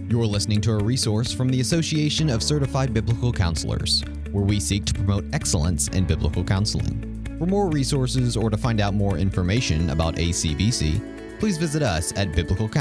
You're listening to a resource from the Association of Certified Biblical Counselors, where we seek to promote excellence in biblical counseling. For more resources or to find out more information about ACBC, please visit us at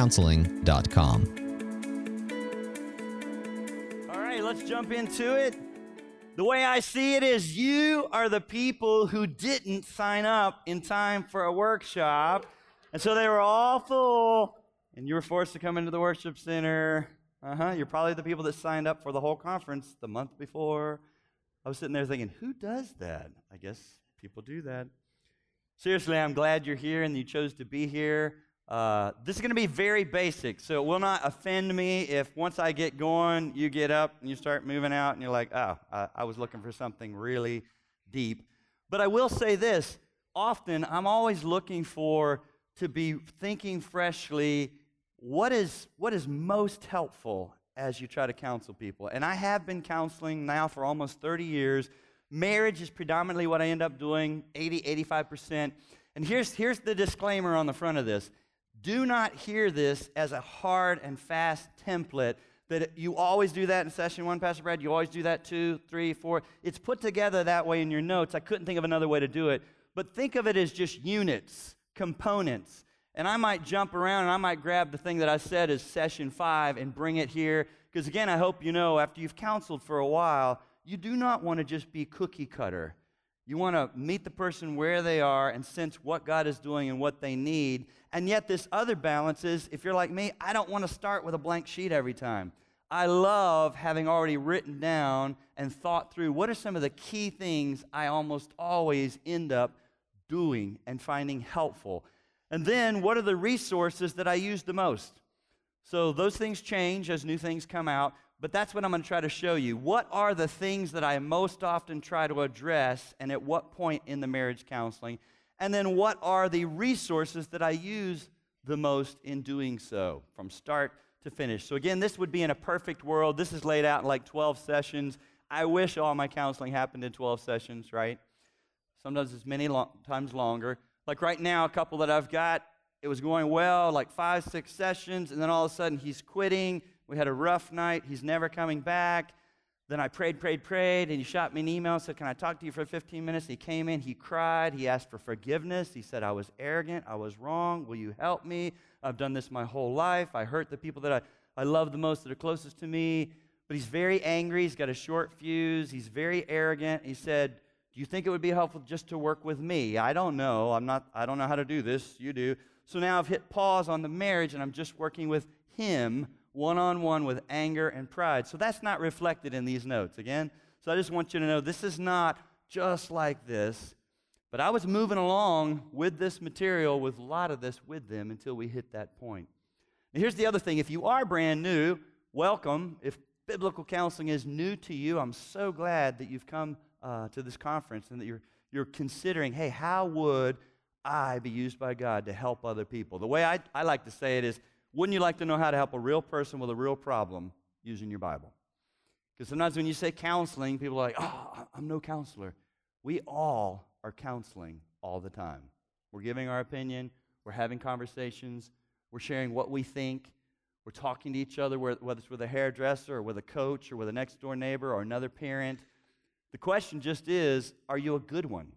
biblicalcounseling.com. All right, let's jump into it. The way I see it is you are the people who didn't sign up in time for a workshop, and so they were all full, and you were forced to come into the worship center. You're probably the people that signed up for the whole conference the month before. I was sitting there thinking, who does that? I guess people do that. Seriously, I'm glad you're here and you chose to be here. This is going to be very basic, so it will not offend me if once I get going, you get up and you start moving out and you're like, I was looking for something really deep. But I will say this, often I'm always looking to be thinking freshly, what is most helpful as you try to counsel people? And I have been counseling now for almost 30 years. Marriage is predominantly what I end up doing, 85%. And here's the disclaimer on the front of this. Do not hear this as a hard and fast template that you always do that in session 1, Pastor Brad, you always do that 2, 3, 4. It's put together that way in your notes. I couldn't think of another way to do it. But think of it as just units, components. And I might jump around and I might grab the thing that I said as session 5 and bring it here. Because again, I hope you know, after you've counseled for a while, you do not want to just be cookie cutter. You want to meet the person where they are and sense what God is doing and what they need. And yet this other balance is, if you're like me, I don't want to start with a blank sheet every time. I love having already written down and thought through what are some of the key things I almost always end up doing and finding helpful. And then, what are the resources that I use the most? So those things change as new things come out, but that's what I'm going to try to show you. What are the things that I most often try to address, and at what point in the marriage counseling? And then what are the resources that I use the most in doing so, from start to finish? So again, this would be in a perfect world. This is laid out in like 12 sessions. I wish all my counseling happened in 12 sessions, right? Sometimes it's many times longer. Like right now, a couple that I've got, it was going well, like 5, 6 sessions, and then all of a sudden he's quitting. We had a rough night. He's never coming back. Then I prayed, and he shot me an email and said, can I talk to you for 15 minutes? He came in, he cried, he asked for forgiveness. He said, I was arrogant, I was wrong. Will you help me? I've done this my whole life. I hurt the people that I love the most, that are closest to me. But he's very angry. He's got a short fuse. He's very arrogant. He said, do you think it would be helpful just to work with me? I don't know. I don't know how to do this. You do. So now I've hit pause on the marriage, and I'm just working with him one-on-one with anger and pride. So that's not reflected in these notes, again. So I just want you to know this is not just like this, but I was moving along with this material, with a lot of this with them until we hit that point. And here's the other thing. If you are brand new, welcome. If biblical counseling is new to you, I'm so glad that you've come to this conference and that you're considering, hey, how would I be used by God to help other people? The way I like to say it is, wouldn't you like to know how to help a real person with a real problem using your Bible? Because sometimes when you say counseling, people are like, oh, I'm no counselor. We all are counseling all the time. We're giving our opinion. We're having conversations. We're sharing what we think. We're talking to each other, whether it's with a hairdresser or with a coach or with a next-door neighbor or another parent. The question just is, are you a good one?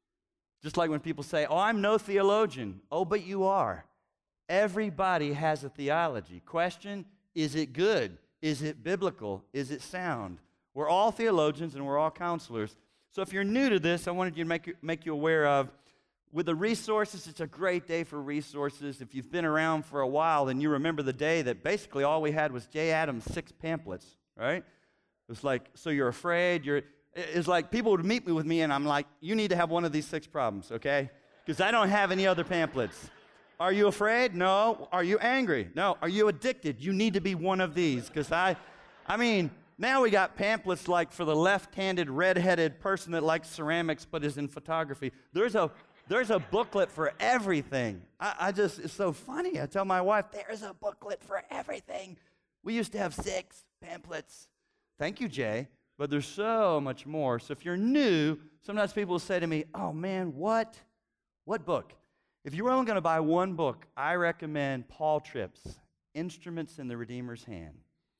Just like when people say, oh, I'm no theologian. Oh, but you are. Everybody has a theology. Question, is it good? Is it biblical? Is it sound? We're all theologians and we're all counselors. So if you're new to this, I wanted you to make you aware of, with the resources, it's a great day for resources. If you've been around for a while, then you remember the day that basically all we had was Jay Adams' 6 pamphlets, right? It was like, so you're afraid, it's like people would meet me with me, and I'm like, you need to have one of these 6 problems, okay? Because I don't have any other pamphlets. Are you afraid? No. Are you angry? No. Are you addicted? You need to be one of these. Because I mean, now we got pamphlets like for the left-handed, red-headed person that likes ceramics but is in photography. There's a booklet for everything. It's so funny. I tell my wife, there's a booklet for everything. We used to have 6 pamphlets. Thank you, Jay. But there's so much more. So if you're new, sometimes people will say to me, oh man, what book? If you're only going to buy one book, I recommend Paul Tripp's Instruments in the Redeemer's Hand.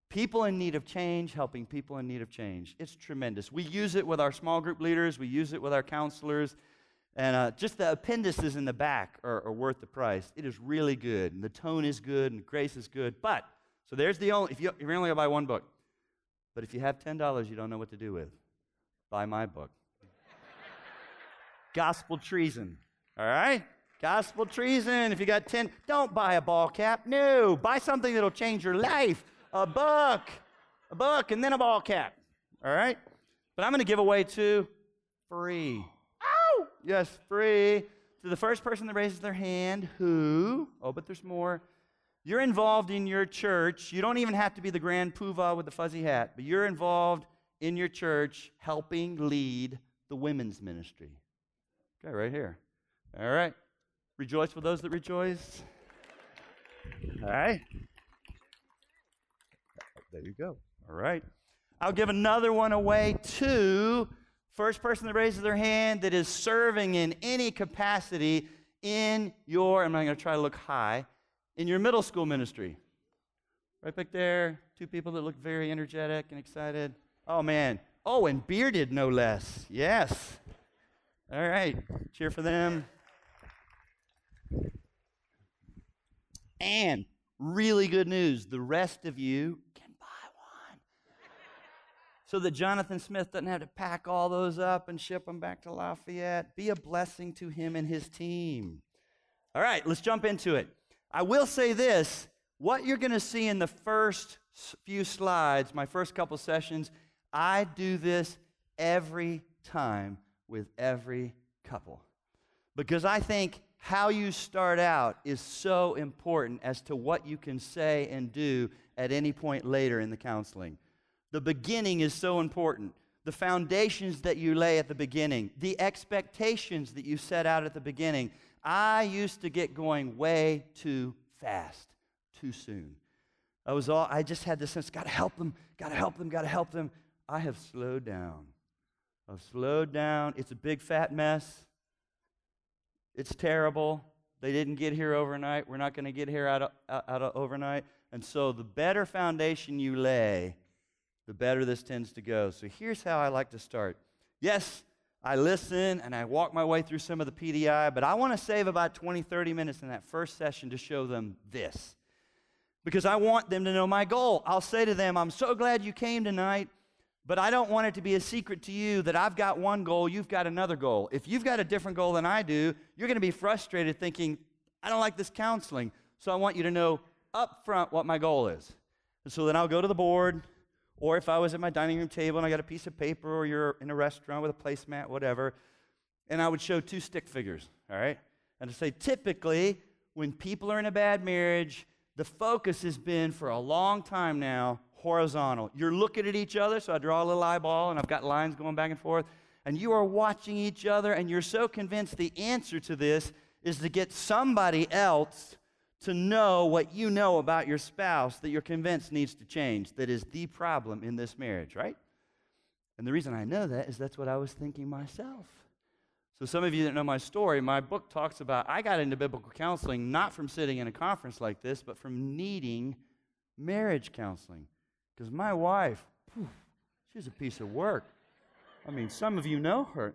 People in need of change, helping people in need of change. It's tremendous. We use it with our small group leaders. We use it with our counselors. And just the appendices in the back are worth the price. It is really good. And the tone is good, and the grace is good. But, so there's the only, if you're only going to buy one book. But if you have $10 you don't know what to do with, buy my book. Gospel Treason. All right? Gospel Treason. If you got 10, don't buy a ball cap. No, buy something that'll change your life. A book, and then a ball cap. All right? But I'm going to give away two free. Ow! Yes, free. To the first person that raises their hand, who, but there's more. You're involved in your church. You don't even have to be the grand poobah with the fuzzy hat, but you're involved in your church helping lead the women's ministry. Okay, right here. All right. Rejoice with those that rejoice. All right. There you go. All right. I'll give another one away too. First person that raises their hand that is serving in any capacity in your, I'm not going to try to look high, in your middle school ministry. Right back there, two people that look very energetic and excited. Oh, man. Oh, and bearded, no less. Yes. All right. Cheer for them. And really good news, the rest of you can buy one. So that Jonathan Smith doesn't have to pack all those up and ship them back to Lafayette. Be a blessing to him and his team. All right, let's jump into it. I will say this, what you're going to see in the first few slides, my first couple sessions, I do this every time with every couple. Because I think how you start out is so important as to what you can say and do at any point later in the counseling. The beginning is so important. The foundations that you lay at the beginning, the expectations that you set out at the beginning. I used to get going way too fast, too soon. I just had this sense, got to help them. I have slowed down. It's a big fat mess. It's terrible. They didn't get here overnight. We're not going to get here out of overnight. And so the better foundation you lay, the better this tends to go. So here's how I like to start. Yes, I listen and I walk my way through some of the PDI, but I want to save about 20, 30 minutes in that first session to show them this. Because I want them to know my goal. I'll say to them, I'm so glad you came tonight, but I don't want it to be a secret to you that I've got one goal, you've got another goal. If you've got a different goal than I do, you're going to be frustrated thinking, I don't like this counseling, so I want you to know up front what my goal is. And so then I'll go to the board, or if I was at my dining room table and I got a piece of paper, or you're in a restaurant with a placemat, whatever, and I would show two stick figures, all right? And to say, typically, when people are in a bad marriage, the focus has been for a long time now horizontal. You're looking at each other, so I draw a little eyeball, and I've got lines going back and forth, and you are watching each other, and you're so convinced the answer to this is to get somebody else to know what you know about your spouse that you're convinced needs to change, that is the problem in this marriage, right? And the reason I know that is that's what I was thinking myself. So some of you that know my story, my book talks about I got into biblical counseling not from sitting in a conference like this, but from needing marriage counseling. Because my wife, she's a piece of work. I mean, some of you know her.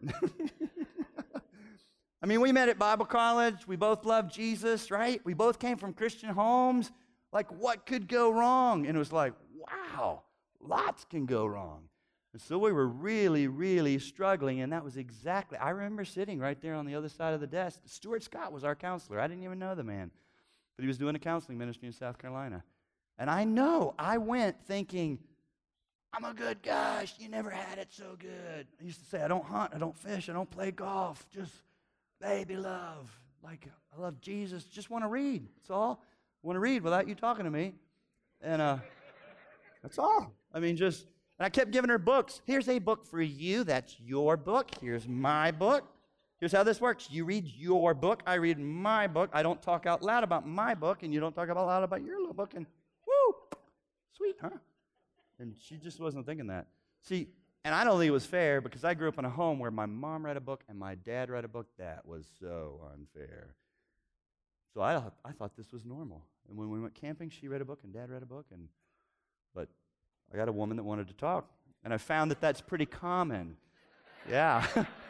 I mean, we met at Bible college. We both loved Jesus, right? We both came from Christian homes. Like, what could go wrong? And it was like, wow, lots can go wrong. And so we were really, really struggling, and that was exactly, I remember sitting right there on the other side of the desk. Stuart Scott was our counselor. I didn't even know the man, but he was doing a counseling ministry in South Carolina. And I know, I went thinking, I'm a good guy. You never had it so good. I used to say, I don't hunt, I don't fish, I don't play golf, just baby love. Like, I love Jesus, just want to read. That's all. I want to read without you talking to me. And that's all. I mean, just, and I kept giving her books. Here's a book for you. That's your book. Here's my book. Here's how this works. You read your book. I read my book. I don't talk out loud about my book, and you don't talk out loud about your little book. And woo, sweet, huh? And she just wasn't thinking that. See, and I don't think it was fair because I grew up in a home where my mom read a book and my dad read a book. That was so unfair. So I thought this was normal. And when we went camping, she read a book and Dad read a book. But I got a woman that wanted to talk. And I found that that's pretty common. Yeah.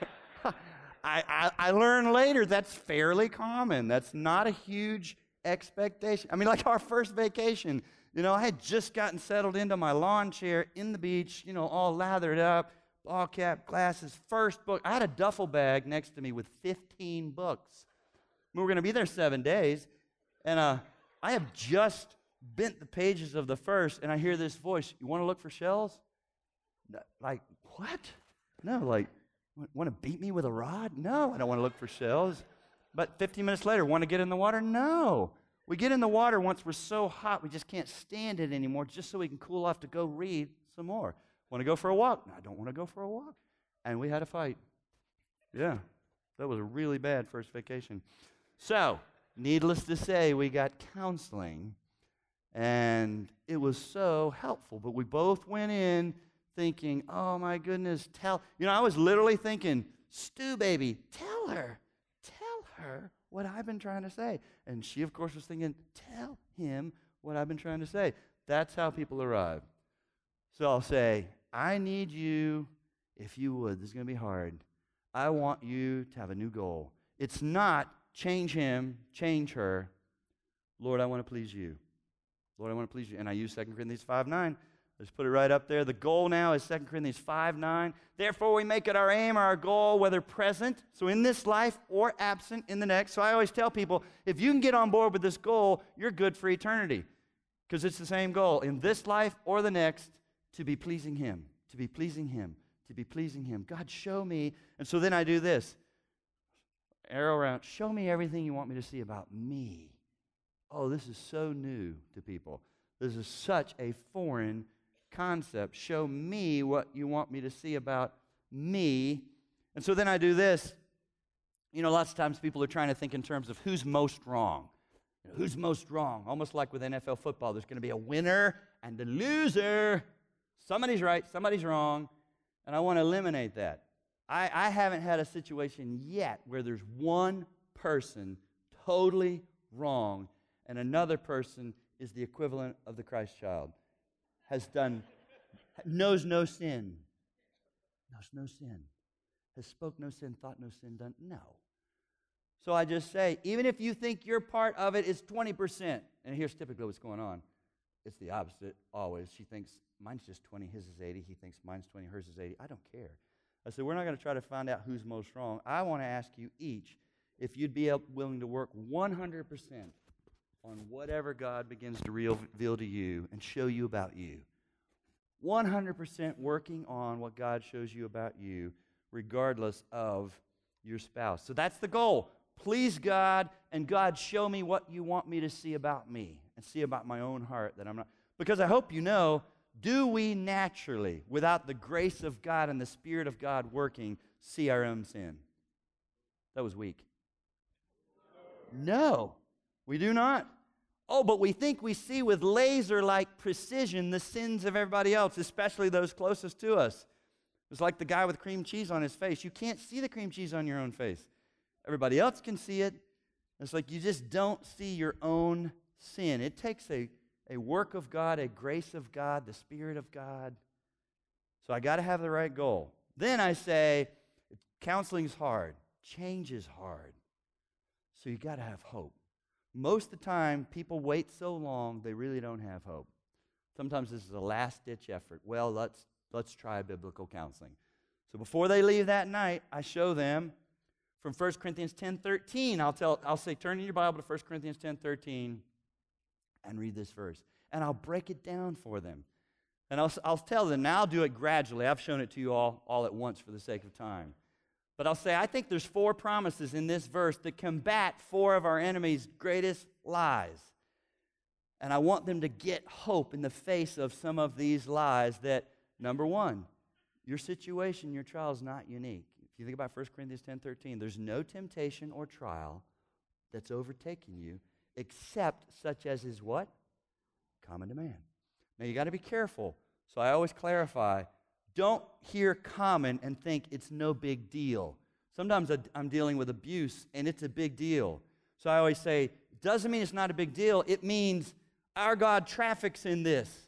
I learned later that's fairly common. That's not a huge expectation. I mean, like our first vacation, I had just gotten settled into my lawn chair in the beach, all lathered up, ball cap, glasses, first book. I had a duffel bag next to me with 15 books. We were going to be there 7 days, and I have just bent the pages of the first, and I hear this voice, "You want to look for shells?" Like, what? No, like, want to beat me with a rod? No, I don't want to look for shells. But 15 minutes later, want to get in the water? No. We get in the water once we're so hot we just can't stand it anymore, just so we can cool off to go read some more. Want to go for a walk? No, I don't want to go for a walk. And we had a fight. Yeah, that was a really bad first vacation. So, needless to say, we got counseling, and it was so helpful. But we both went in thinking, oh my goodness, I was literally thinking, Stu baby, tell her what I've been trying to say. And she, of course, was thinking, tell him what I've been trying to say. That's how people arrive. So I'll say, I need you, if you would, this is going to be hard. I want you to have a new goal. It's not change him, change her. Lord, I want to please you. Lord, I want to please you. And I use 2 Corinthians 5:9. Let's put it right up there. The goal now is 2 Corinthians 5:9. Therefore, we make it our aim or our goal, whether present, so in this life, or absent in the next. So I always tell people, if you can get on board with this goal, you're good for eternity. Because it's the same goal, in this life or the next, to be pleasing him, to be pleasing him, to be pleasing him. God, show me. And so then I do this. Arrow around. Show me everything you want me to see about me. Oh, this is so new to people. This is such a foreign concept. Show me what you want me to see about me. And so then I do this. Lots of times people are trying to think in terms of who's most wrong. Who's most wrong? Almost like with NFL football, there's going to be a winner and a loser. Somebody's right, somebody's wrong, and I want to eliminate that. I haven't had a situation yet where there's one person totally wrong and another person is the equivalent of the Christ child. Knows no sin. Knows no sin. Has spoke no sin, thought no sin, done no. So I just say, even if you think your part of it is 20%, and here's typically what's going on, it's the opposite always. She thinks mine's just 20, his is 80. He thinks mine's 20, hers is 80. I don't care. I said, we're not going to try to find out who's most wrong. I want to ask you each if you'd be willing to work 100% on whatever God begins to reveal to you and show you about you. 100% working on what God shows you about you, regardless of your spouse. So that's the goal. Please God, and God, show me what you want me to see about me and see about my own heart that I'm not. Because I hope you know, do we naturally, without the grace of God and the Spirit of God working, see our own sin? That was weak. No, we do not. Oh, but we think we see with laser-like precision the sins of everybody else, especially those closest to us. It's like the guy with cream cheese on his face. You can't see the cream cheese on your own face. Everybody else can see it. It's like you just don't see your own sin. It takes a work of God, a grace of God, the Spirit of God. So I got to have the right goal. Then I say, counseling's hard. Change is hard. So you got to have hope. Most of the time, people wait so long, they really don't have hope. Sometimes this is a last-ditch effort. Well, let's try biblical counseling. So before they leave that night, I show them from 1 Corinthians 10:13. I'll say, turn in your Bible to 1 Corinthians 10:13 and read this verse. And I'll break it down for them. And I'll tell them, now I'll do it gradually. I've shown it to you all at once for the sake of time. But I'll say, I think there's 4 promises in this verse that combat 4 of our enemy's greatest lies. And I want them to get hope in the face of some of these lies that, number 1, your situation, your trial is not unique. If you think about 1 Corinthians 10:13, there's no temptation or trial that's overtaking you except such as is what? Common to man. Now, you got to be careful. So I always clarify, don't hear common and think it's no big deal. Sometimes I'm dealing with abuse, and it's a big deal. So I always say, it doesn't mean it's not a big deal. It means our God traffics in this.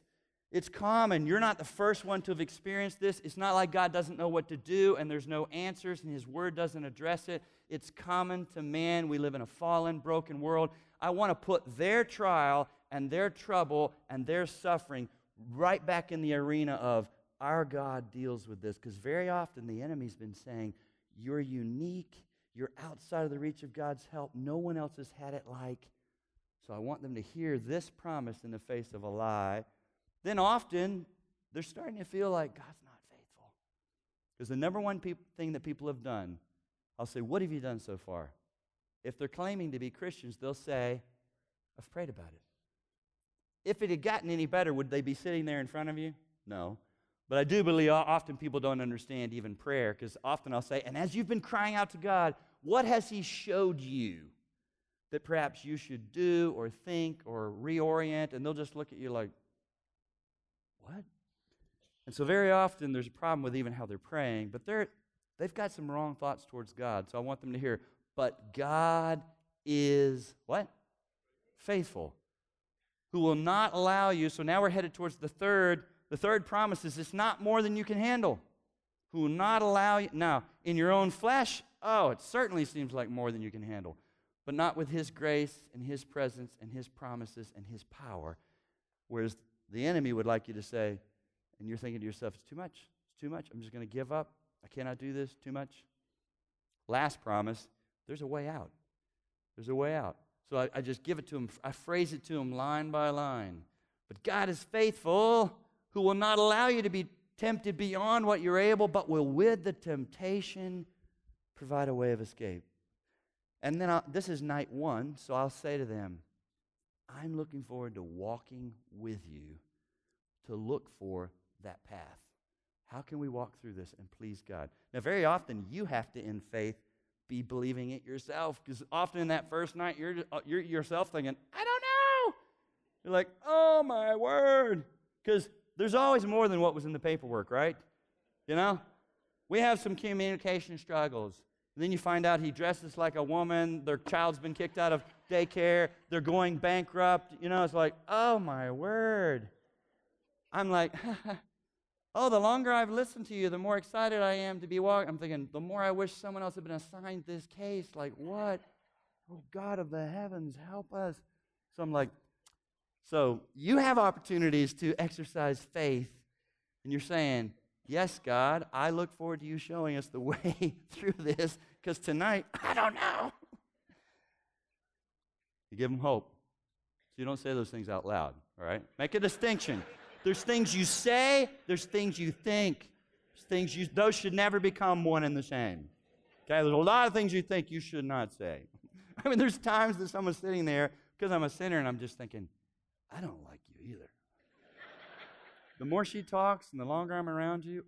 It's common. You're not the first one to have experienced this. It's not like God doesn't know what to do and there's no answers and His Word doesn't address it. It's common to man. We live in a fallen, broken world. I want to put their trial and their trouble and their suffering right back in the arena of our God deals with this, because very often the enemy's been saying, you're unique, you're outside of the reach of God's help, no one else has had it like. So I want them to hear this promise in the face of a lie. Then often they're starting to feel like God's not faithful. Because the number one thing that people have done, I'll say, what have you done so far? If they're claiming to be Christians, they'll say, I've prayed about it. If it had gotten any better, would they be sitting there in front of you? No. But I do believe often people don't understand even prayer, because often I'll say, and as you've been crying out to God, what has He showed you that perhaps you should do or think or reorient? And they'll just look at you like, what? And so very often there's a problem with even how they're praying, but they've got some wrong thoughts towards God. So I want them to hear, but God is what? Faithful, who will not allow you. So now we're headed towards the third. The third promise is it's not more than you can handle. Who will not allow you. Now, in your own flesh, it certainly seems like more than you can handle. But not with His grace and His presence and His promises and His power. Whereas the enemy would like you to say, and you're thinking to yourself, it's too much. It's too much. I'm just going to give up. I cannot do this. Too much. Last promise, there's a way out. There's a way out. So I just give it to him. I phrase it to him line by line. But God is faithful, who will not allow you to be tempted beyond what you're able, but will with the temptation provide a way of escape. And then this is night one, so I'll say to them, I'm looking forward to walking with you to look for that path. How can we walk through this and please God? Now, very often you have to, in faith, be believing it yourself, because often in that first night you're yourself thinking, I don't know. You're like, oh my word, because there's always more than what was in the paperwork, right? You know, we have some communication struggles. And then you find out he dresses like a woman, their child's been kicked out of daycare, they're going bankrupt. You know, it's like, oh my word. I'm like, oh, the longer I've listened to you, the more excited I am to be walking. I'm thinking, the more I wish someone else had been assigned this case. Like, what? Oh, God of the heavens, help us. So I'm like, so you have opportunities to exercise faith, and you're saying, yes, God, I look forward to you showing us the way through this, because tonight, I don't know. You give them hope. So you don't say those things out loud, all right? Make a distinction. There's things you say, there's things you think. Those should never become one and the same. Okay, there's a lot of things you think you should not say. I mean, there's times that someone's sitting there, because I'm a sinner, and I'm just thinking, I don't like you either. The more she talks and the longer I'm around you,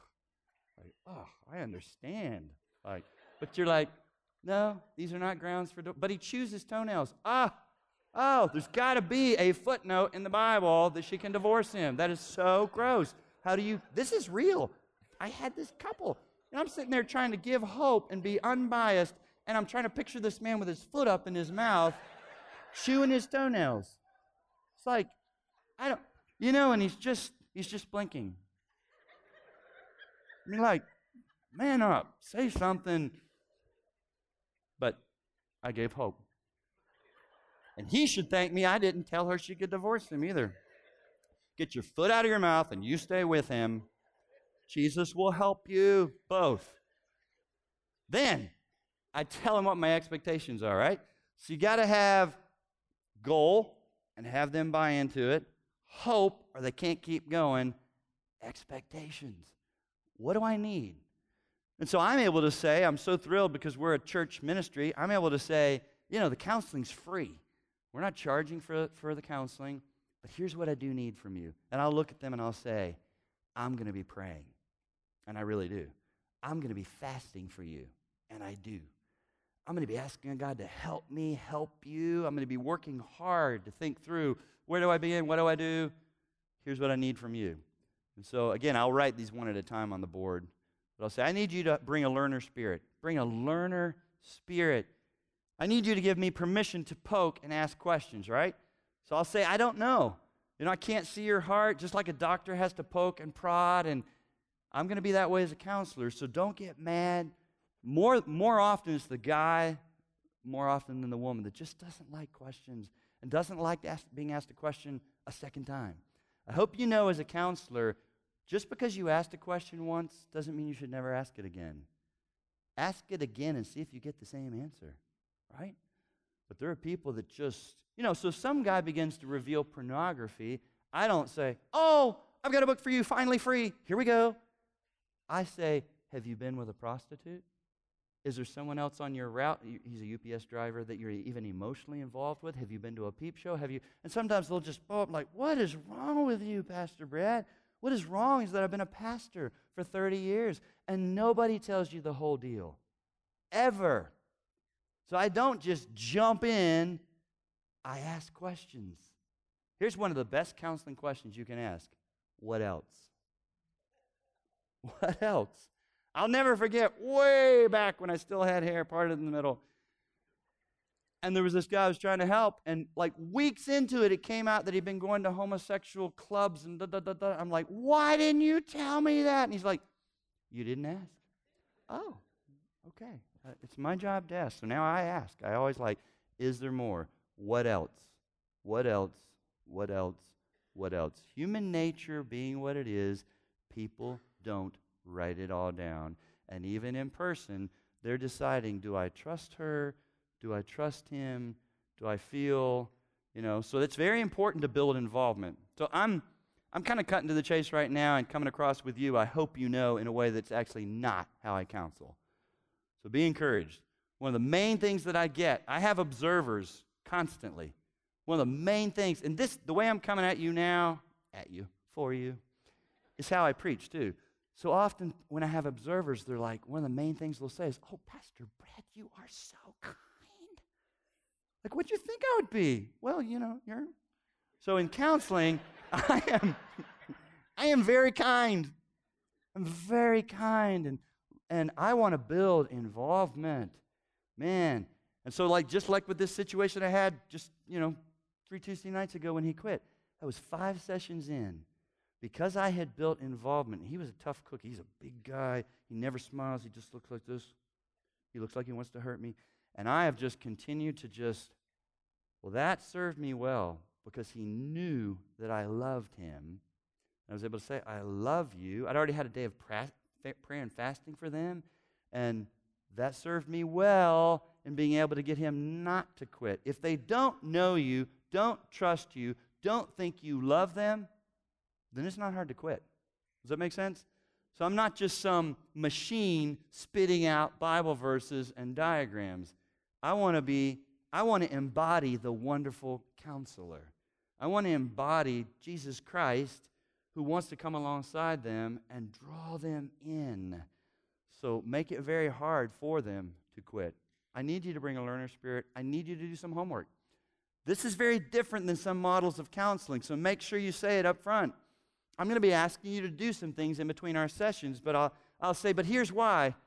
I understand. But you're like, no, these are not grounds for, but he chews his toenails. There's got to be a footnote in the Bible that she can divorce him. That is so gross. This is real. I had this couple, and I'm sitting there trying to give hope and be unbiased, and I'm trying to picture this man with his foot up in his mouth, chewing his toenails. It's like, and he's just blinking. I mean, like, man up, say something. But I gave hope. And he should thank me I didn't tell her she could divorce him either. Get your foot out of your mouth and you stay with him. Jesus will help you both. Then I tell him what my expectations are, right? So you got to have goal and have them buy into it. Hope, or they can't keep going. Expectations. What do I need? And so I'm able to say, I'm so thrilled because we're a church ministry, I'm able to say, the counseling's free. We're not charging for the counseling, but here's what I do need from you. And I'll look at them and I'll say, I'm going to be praying. And I really do. I'm going to be fasting for you. And I do. I'm going to be asking God to help me, help you. I'm going to be working hard to think through, where do I begin? What do I do? Here's what I need from you. And so, again, I'll write these one at a time on the board. But I'll say, I need you to bring a learner spirit. Bring a learner spirit. I need you to give me permission to poke and ask questions, right? So I'll say, I don't know. I can't see your heart, just like a doctor has to poke and prod, and I'm going to be that way as a counselor, so don't get mad. More often it's the guy, more often than the woman, that just doesn't like questions and doesn't like being asked a question a second time. I hope you know as a counselor, just because you asked a question once doesn't mean you should never ask it again. Ask it again and see if you get the same answer, right? But there are people that just, so some guy begins to reveal pornography. I don't say, oh, I've got a book for you, finally free. Here we go. I say, have you been with a prostitute? Is there someone else on your route? He's a UPS driver that you're even emotionally involved with. Have you been to a peep show? And sometimes they'll just blow up like, what is wrong with you, Pastor Brad? What is wrong is that I've been a pastor for 30 years, and nobody tells you the whole deal, ever. So I don't just jump in. I ask questions. Here's one of the best counseling questions you can ask. What else? What else? I'll never forget way back when I still had hair parted in the middle. And there was this guy I was trying to help, and like weeks into it, it came out that he'd been going to homosexual clubs and da-da-da-da. I'm like, why didn't you tell me that? And he's like, you didn't ask. Oh, okay. It's my job to ask. So now I ask. I always like, is there more? What else? What else? What else? What else? Human nature being what it is, people don't write it all down. And even in person, they're deciding, do I trust her? Do I trust him? Do I feel, So it's very important to build involvement. So I'm kind of cutting to the chase right now and coming across with you, I hope you know, in a way that's actually not how I counsel. So be encouraged. One of the main things that I get, I have observers constantly. One of the main things, and the way I'm coming at you now, for you, is how I preach too. So often when I have observers, they're like, one of the main things they'll say is, oh, Pastor Brad, you are so kind. Like, what'd you think I would be? Well, you're. So in counseling, I am very kind. I'm very kind, and I want to build involvement. Man. And so just like with this situation I had just, 3 Tuesday nights ago when he quit, that was 5 sessions in. Because I had built involvement, he was a tough cookie. He's a big guy. He never smiles. He just looks like this. He looks like he wants to hurt me. And I have just continued to that served me well because he knew that I loved him. I was able to say, I love you. I'd already had a day of prayer and fasting for them, and that served me well in being able to get him not to quit. If they don't know you, don't trust you, don't think you love them, then it's not hard to quit. Does that make sense? So I'm not just some machine spitting out Bible verses and diagrams. I want to embody the wonderful counselor. I want to embody Jesus Christ, who wants to come alongside them and draw them in. So make it very hard for them to quit. I need you to bring a learner spirit. I need you to do some homework. This is very different than some models of counseling, so make sure you say it up front. I'm going to be asking you to do some things in between our sessions, but I'll say, but here's why.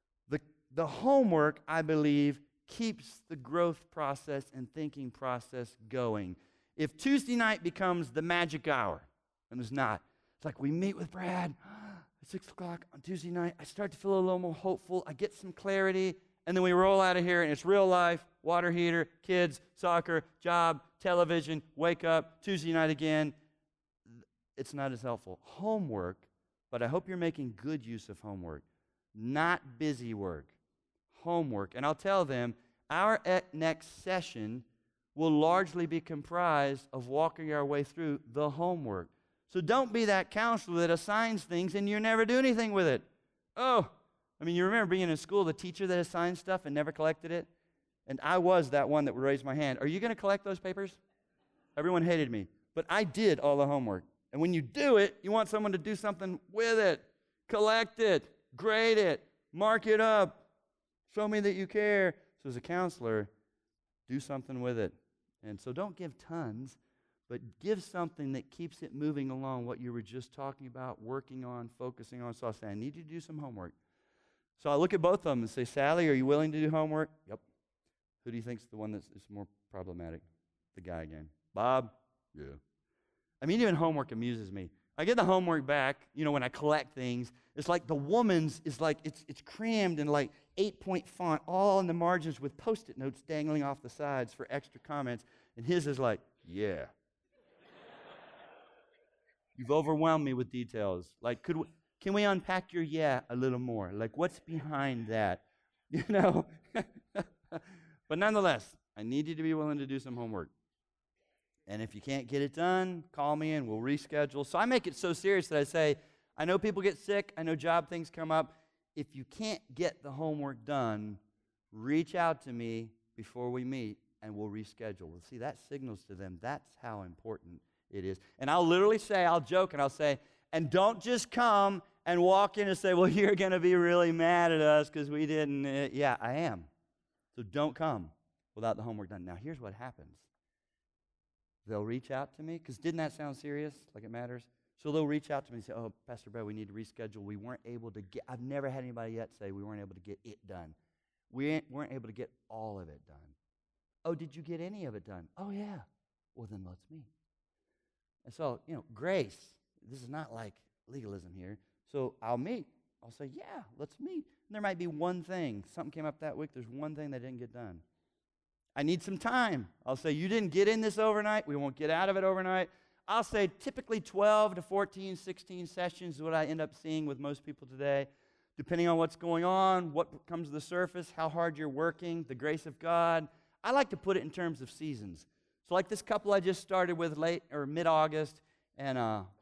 The homework, I believe, keeps the growth process and thinking process going. If Tuesday night becomes the magic hour, and it's not, it's like we meet with Brad at 6 o'clock on Tuesday night, I start to feel a little more hopeful, I get some clarity, and then we roll out of here, and it's real life, water heater, kids, soccer, job, television, wake up, Tuesday night again. It's not as helpful. Homework, but I hope you're making good use of homework, not busy work. Homework. And I'll tell them, our next session will largely be comprised of walking our way through the homework. So don't be that counselor that assigns things and you never do anything with it. Oh, you remember being in school, the teacher that assigned stuff and never collected it? And I was that one that would raise my hand. Are you going to collect those papers? Everyone hated me. But I did all the homework. And when you do it, you want someone to do something with it. Collect it. Grade it. Mark it up. Show me that you care. So as a counselor, do something with it. And so don't give tons, but give something that keeps it moving along, what you were just talking about, working on, focusing on. So I'll say, I need you to do some homework. So I look at both of them and say, Sally, are you willing to do homework? Yep. Who do you think's the one that's more problematic? The guy again. Bob? Yeah. I mean, even homework amuses me. I get the homework back, when I collect things. It's like the woman's is like, it's crammed in like 8-point font, all in the margins with Post-it notes dangling off the sides for extra comments. And his is like, yeah. You've overwhelmed me with details. Like, can we unpack your yeah a little more? Like, what's behind that? But nonetheless, I need you to be willing to do some homework. And if you can't get it done, call me and we'll reschedule. So I make it so serious that I say, I know people get sick. I know job things come up. If you can't get the homework done, reach out to me before we meet and we'll reschedule. Well, see, that signals to them that's how important it is. And I'll literally say, I'll joke and I'll say, and don't just come and walk in and say, well, you're going to be really mad at us because we didn't. Yeah, I am. So don't come without the homework done. Now, here's what happens. They'll reach out to me, because didn't that sound serious, like it matters? So they'll reach out to me and say, oh, Pastor Brad, we need to reschedule. We weren't able to get, I've never had anybody yet say we weren't able to get it done. We weren't able to get all of it done. Oh, did you get any of it done? Oh, yeah. Well, then let's meet. And so, grace, this is not like legalism here. So I'll meet. I'll say, yeah, let's meet. And there might be one thing. Something came up that week. There's one thing that didn't get done. I need some time. I'll say, you didn't get in this overnight. We won't get out of it overnight. I'll say typically 12 to 14, 16 sessions is what I end up seeing with most people today, depending on what's going on, what comes to the surface, how hard you're working, the grace of God. I like to put it in terms of seasons. So like this couple I just started with late or mid-August, and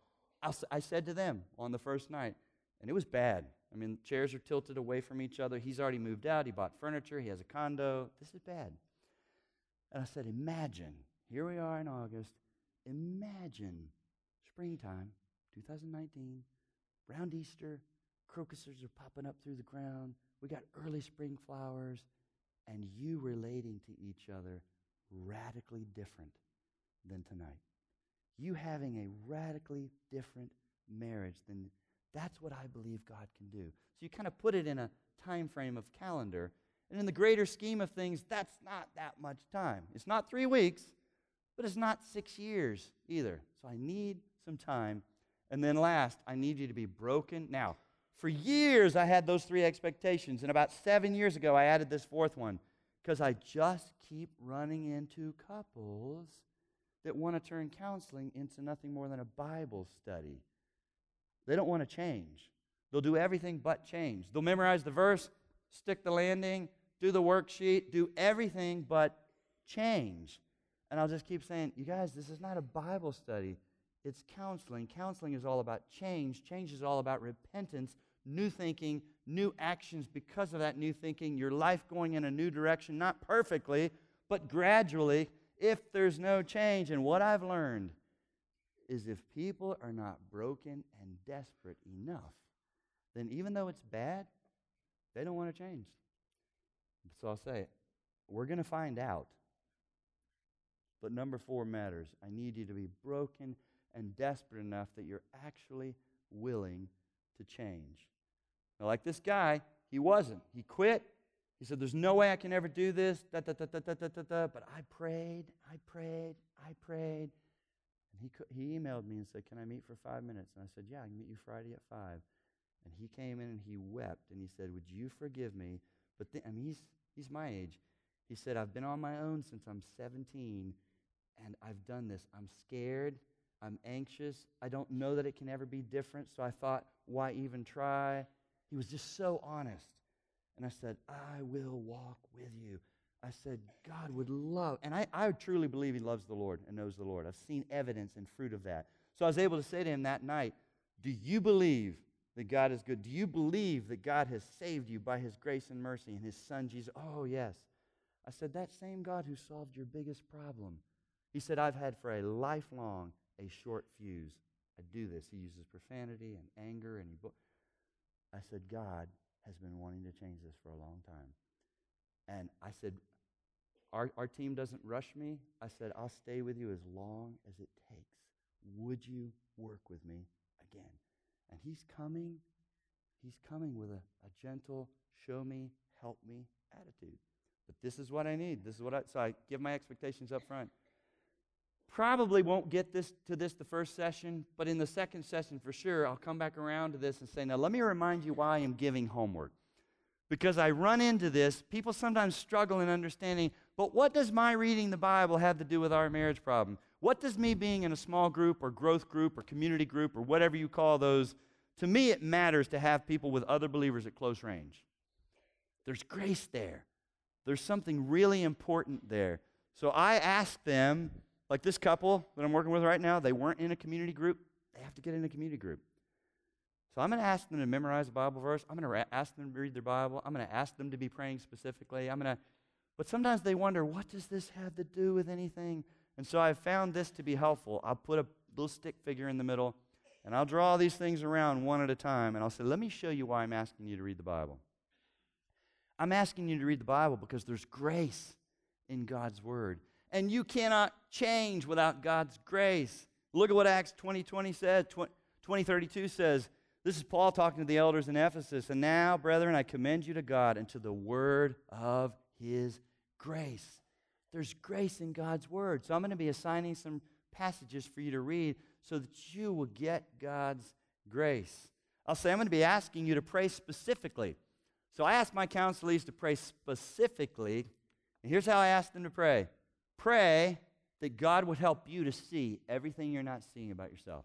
I said to them on the first night, and it was bad. I mean, chairs are tilted away from each other. He's already moved out. He bought furniture. He has a condo. This is bad. And I said, imagine, here we are in August, imagine springtime, 2019, around Easter, crocuses are popping up through the ground, we got early spring flowers, and you relating to each other radically different than tonight. You having a radically different marriage than, that's what I believe God can do. So you kind of put it in a time frame of calendar. And in the greater scheme of things, that's not that much time. It's not 3 weeks, but it's not 6 years either. So I need some time. And then last, I need you to be broken. Now, for years, I had those 3 expectations. And about 7 years ago, I added this 4th one, because I just keep running into couples that want to turn counseling into nothing more than a Bible study. They don't want to change. They'll do everything but change. They'll memorize the verse, stick the landing, do the worksheet, do everything but change. And I'll just keep saying, you guys, this is not a Bible study. It's counseling. Counseling is all about change. Change is all about repentance, new thinking, new actions because of that new thinking, your life going in a new direction, not perfectly, but gradually, if there's no change. And what I've learned is if people are not broken and desperate enough, then even though it's bad, they don't want to change. So I'll say, we're going to find out. But number 4 matters. I need you to be broken and desperate enough that you're actually willing to change. Now, like this guy, he wasn't. He quit. He said, there's no way I can ever do this. But I prayed. And he emailed me and said, can I meet for 5 minutes? And I said, yeah, I can meet you Friday at 5. And he came in and he wept. And he said, would you forgive me? But he's my age. He said, I've been on my own since I'm 17, and I've done this. I'm scared. I'm anxious. I don't know that it can ever be different, so I thought, why even try? He was just so honest. And I said, I will walk with you. I said, God would love, and I truly believe he loves the Lord and knows the Lord. I've seen evidence and fruit of that. So I was able to say to him that night, do you believe that God is good? Do you believe that God has saved you by his grace and mercy and his son Jesus? Oh, yes. I said, that same God who solved your biggest problem. He said, I've had for a lifelong a short fuse. I do this. He uses profanity and anger. I said, God has been wanting to change this for a long time. And I said, our team doesn't rush me. I said, I'll stay with you as long as it takes. Would you work with me again? And he's coming with a gentle, show me, help me attitude. But this is what I need. So I give my expectations up front. probably won't get to this the first session, but in the second session for sure, I'll come back around to this and say, now let me remind you why I am giving homework. Because I run into this, people sometimes struggle in understanding, but what does my reading the Bible have to do with our marriage problem? What does me being in a small group or growth group or community group or whatever you call those, to me it matters to have people with other believers at close range. There's grace there. There's something really important there. So I asked them, like this couple that I'm working with right now, they weren't in a community group. They have to get in a community group. So I'm going to ask them to memorize a Bible verse. I'm going to ask them to read their Bible. I'm going to ask them to be praying specifically. But sometimes they wonder, what does this have to do with anything? And so I've found this to be helpful. I'll put a little stick figure in the middle, and I'll draw these things around one at a time, and I'll say, let me show you why I'm asking you to read the Bible. I'm asking you to read the Bible because there's grace in God's Word. And you cannot change without God's grace. Look at what Acts 20:20 says, 20:32 says. This is Paul talking to the elders in Ephesus. And now, brethren, I commend you to God and to the word of His grace. There's grace in God's Word. So I'm going to be assigning some passages for you to read so that you will get God's grace. I'll say I'm going to be asking you to pray specifically. So I asked my counselees to pray specifically. And here's how I asked them to pray. Pray that God would help you to see everything you're not seeing about yourself.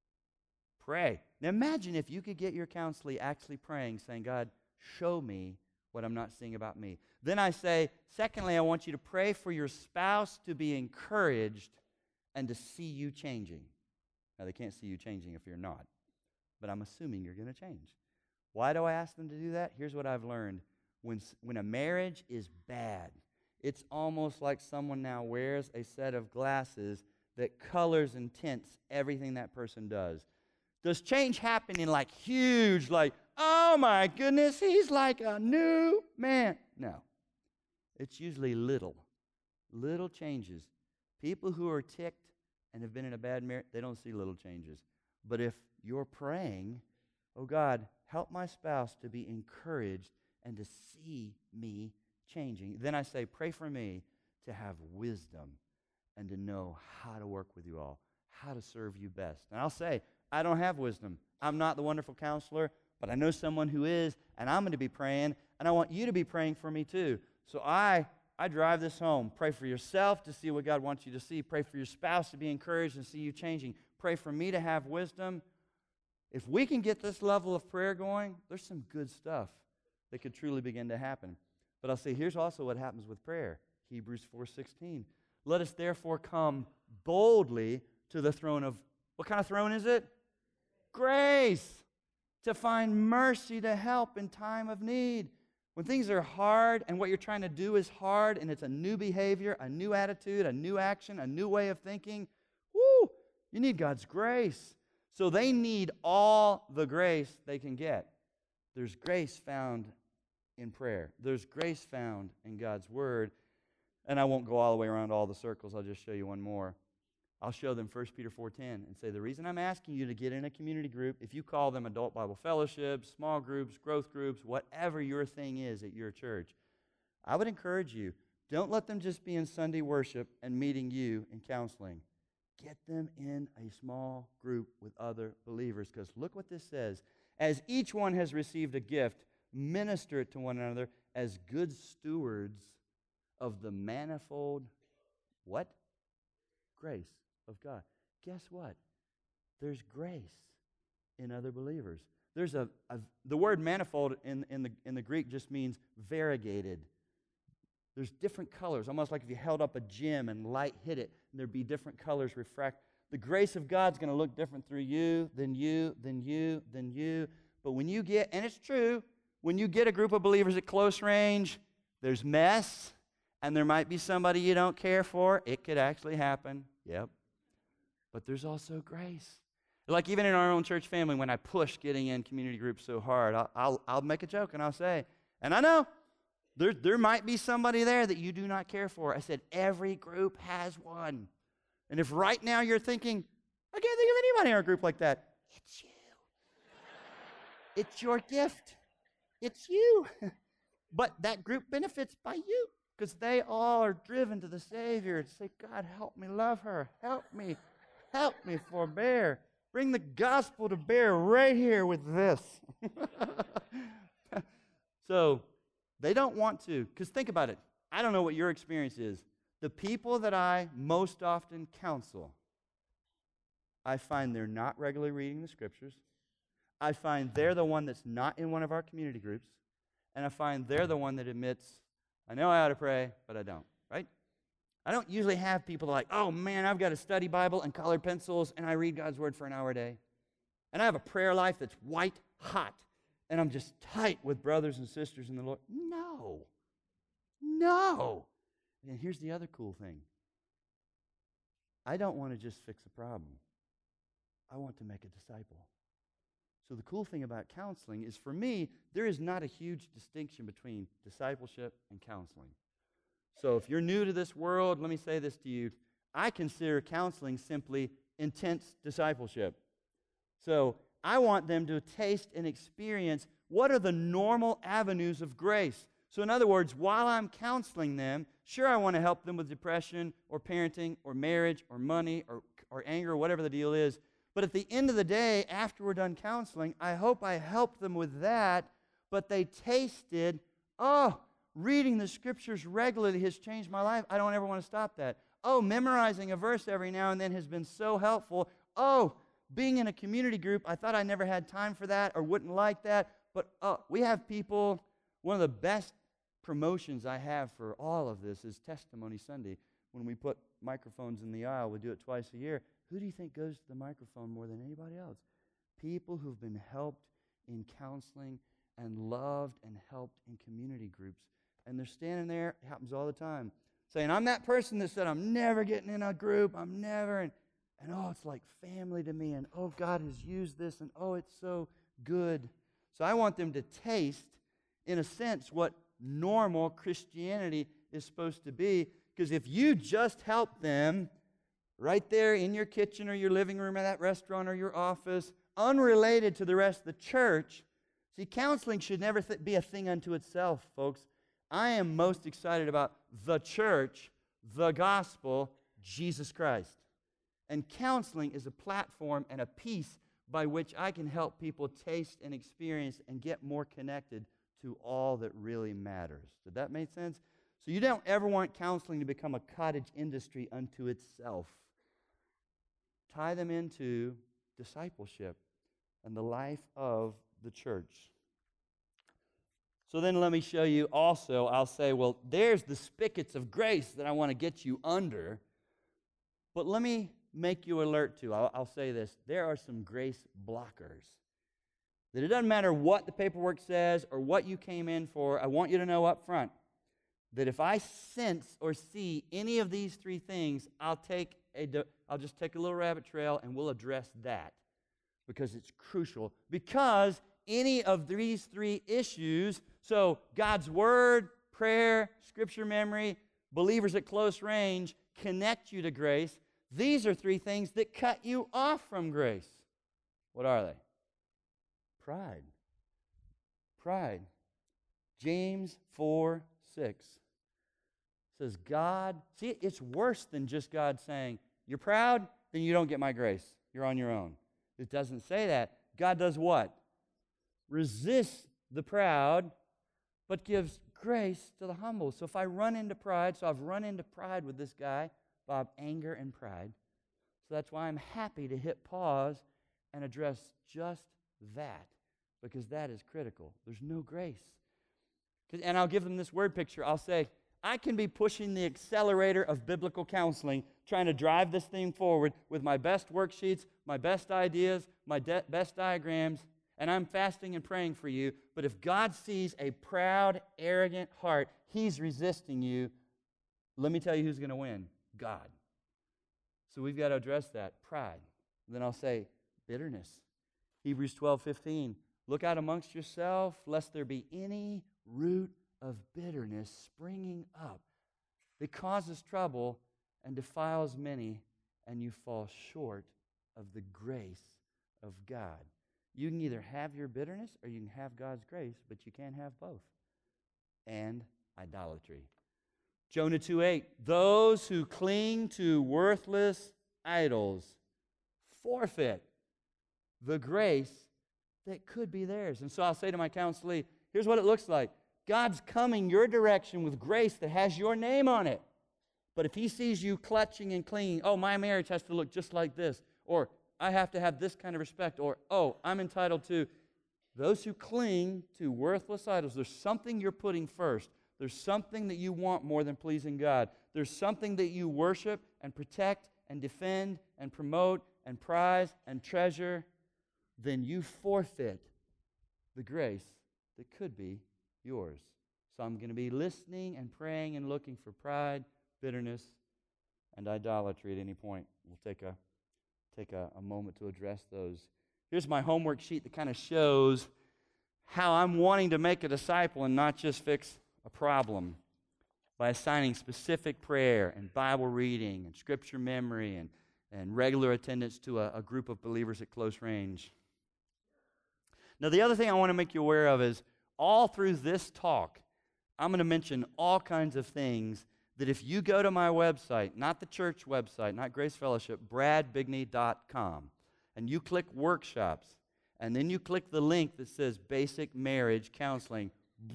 Pray. Now imagine if you could get your counselee actually praying, saying, God, show me what I'm not seeing about me. Then I say, secondly, I want you to pray for your spouse to be encouraged and to see you changing. Now, they can't see you changing if you're not, but I'm assuming you're going to change. Why do I ask them to do that? Here's what I've learned. When a marriage is bad, it's almost like someone now wears a set of glasses that colors and tints everything that person does. Does change happen in like huge, like, oh my goodness, he's like a new man? No. It's usually little changes. People who are ticked and have been in a bad marriage, they don't see little changes. But if you're praying, oh God, help my spouse to be encouraged and to see me changing. Then I say, pray for me to have wisdom and to know how to work with you all, how to serve you best. And I'll say, I don't have wisdom. I'm not the wonderful counselor, but I know someone who is, and I'm going to be praying, and I want you to be praying for me too. So I drive this home. Pray for yourself to see what God wants you to see. Pray for your spouse to be encouraged and see you changing. Pray for me to have wisdom. If we can get this level of prayer going, there's some good stuff that could truly begin to happen. But I'll say, here's also what happens with prayer. Hebrews 4:16. Let us therefore come boldly to the throne of, what kind of throne is it? Grace, to find mercy to help in time of need. When things are hard and what you're trying to do is hard and it's a new behavior, a new attitude, a new action, a new way of thinking, you need God's grace. So they need all the grace they can get. There's grace found in prayer. There's grace found in God's Word. And I won't go all the way around all the circles. I'll just show you one more. I'll show them 1 Peter 4:10 and say, the reason I'm asking you to get in a community group, if you call them adult Bible fellowships, small groups, growth groups, whatever your thing is at your church, I would encourage you, don't let them just be in Sunday worship and meeting you in counseling. Get them in a small group with other believers, because look what this says. As each one has received a gift, minister it to one another as good stewards of the manifold, what? Grace of God. Guess what? There's grace in other believers. There's the word manifold in the Greek just means variegated. There's different colors, almost like if you held up a gem and light hit it, and there'd be different colors refract. The grace of God's going to look different through you, than you, than you, than you. But when you get, and it's true, when you get a group of believers at close range, there's mess, and there might be somebody you don't care for. It could actually happen. Yep. But there's also grace. Like even in our own church family, when I push getting in community groups so hard, I'll make a joke and I'll say, and I know there might be somebody there that you do not care for. I said, every group has one. And if right now you're thinking, I can't think of anybody in our group like that, it's you. It's your gift. It's you. But that group benefits by you. because they all are driven to the Savior and say, God, help me love her. Help me forbear. Bring the gospel to bear right here with this. So they don't want to, because think about it. I don't know what your experience is. The people that I most often counsel, I find they're not regularly reading the Scriptures. I find they're the one that's not in one of our community groups. And I find they're the one that admits, I know I ought to pray, but I don't, right? I don't usually have people like, oh man, I've got a study Bible and colored pencils, and I read God's Word for an hour a day. And I have a prayer life that's white hot, and I'm just tight with brothers and sisters in the Lord. No. And here's the other cool thing. I don't want to just fix a problem. I want to make a disciple. So the cool thing about counseling is, for me, there is not a huge distinction between discipleship and counseling. So if you're new to this world, let me say this to you. I consider counseling simply intense discipleship. So I want them to taste and experience what are the normal avenues of grace. So in other words, while I'm counseling them, sure, I want to help them with depression or parenting or marriage or money or anger or whatever the deal is. But at the end of the day, after we're done counseling, I hope I help them with that, but they tasted, reading the Scriptures regularly has changed my life. I don't ever want to stop that. Memorizing a verse every now and then has been so helpful. Being in a community group, I thought I never had time for that or wouldn't like that. But we have people, one of the best promotions I have for all of this is Testimony Sunday. When we put microphones in the aisle, we do it twice a year. Who do you think goes to the microphone more than anybody else? People who've been helped in counseling and loved and helped in community groups. And they're standing there, it happens all the time, saying, I'm that person that said, I'm never getting in a group, I'm never, and it's like family to me, and God has used this, and it's so good. So I want them to taste, in a sense, what normal Christianity is supposed to be, because if you just help them right there in your kitchen or your living room or that restaurant or your office, unrelated to the rest of the church, see, counseling should never be a thing unto itself, folks. I am most excited about the church, the gospel, Jesus Christ. And counseling is a platform and a piece by which I can help people taste and experience and get more connected to all that really matters. Did that make sense? So you don't ever want counseling to become a cottage industry unto itself. Tie them into discipleship and the life of the church. So then let me show you also, I'll say, well, there's the spigots of grace that I want to get you under. But let me make you alert to, I'll say this, there are some grace blockers. That it doesn't matter what the paperwork says or what you came in for, I want you to know up front that if I sense or see any of these three things, I'll just take a little rabbit trail and we'll address that because it's crucial. Because any of these three issues, so God's Word, prayer, Scripture memory, believers at close range, connect you to grace. These are three things that cut you off from grace. What are they? Pride. James 4:6 says, God, see, it's worse than just God saying, you're proud, then you don't get my grace. You're on your own. It doesn't say that. God does what? Resists the proud, but gives grace to the humble. So if I run into pride, so I've run into pride with this guy, Bob, anger and pride. So that's why I'm happy to hit pause and address just that, because that is critical. There's no grace. And I'll give them this word picture. I'll say, I can be pushing the accelerator of biblical counseling, trying to drive this thing forward with my best worksheets, my best ideas, my best diagrams, and I'm fasting and praying for you. But if God sees a proud, arrogant heart, He's resisting you. Let me tell you who's going to win. God. So we've got to address that. Pride. Then I'll say bitterness. Hebrews 12:15. Look out amongst yourself, lest there be any root of bitterness springing up that causes trouble and defiles many, and you fall short of the grace of God. You can either have your bitterness or you can have God's grace, but you can't have both. And idolatry. Jonah 2:8, those who cling to worthless idols forfeit the grace that could be theirs. And so I'll say to my counselee, here's what it looks like. God's coming your direction with grace that has your name on it. But if he sees you clutching and clinging, oh, my marriage has to look just like this, or I have to have this kind of respect, or, oh, I'm entitled to, those who cling to worthless idols, there's something you're putting first. There's something that you want more than pleasing God. There's something that you worship and protect and defend and promote and prize and treasure. Then you forfeit the grace that could be yours. So I'm going to be listening and praying and looking for pride, bitterness, and idolatry at any point. We'll take a moment to address those. Here's my homework sheet that kind of shows how I'm wanting to make a disciple and not just fix a problem by assigning specific prayer and Bible reading and scripture memory and regular attendance to a group of believers at close range. Now, the other thing I want to make you aware of is all through this talk, I'm going to mention all kinds of things that if you go to my website, not the church website, not Grace Fellowship, bradbigney.com, and you click workshops, and then you click the link that says basic marriage counseling,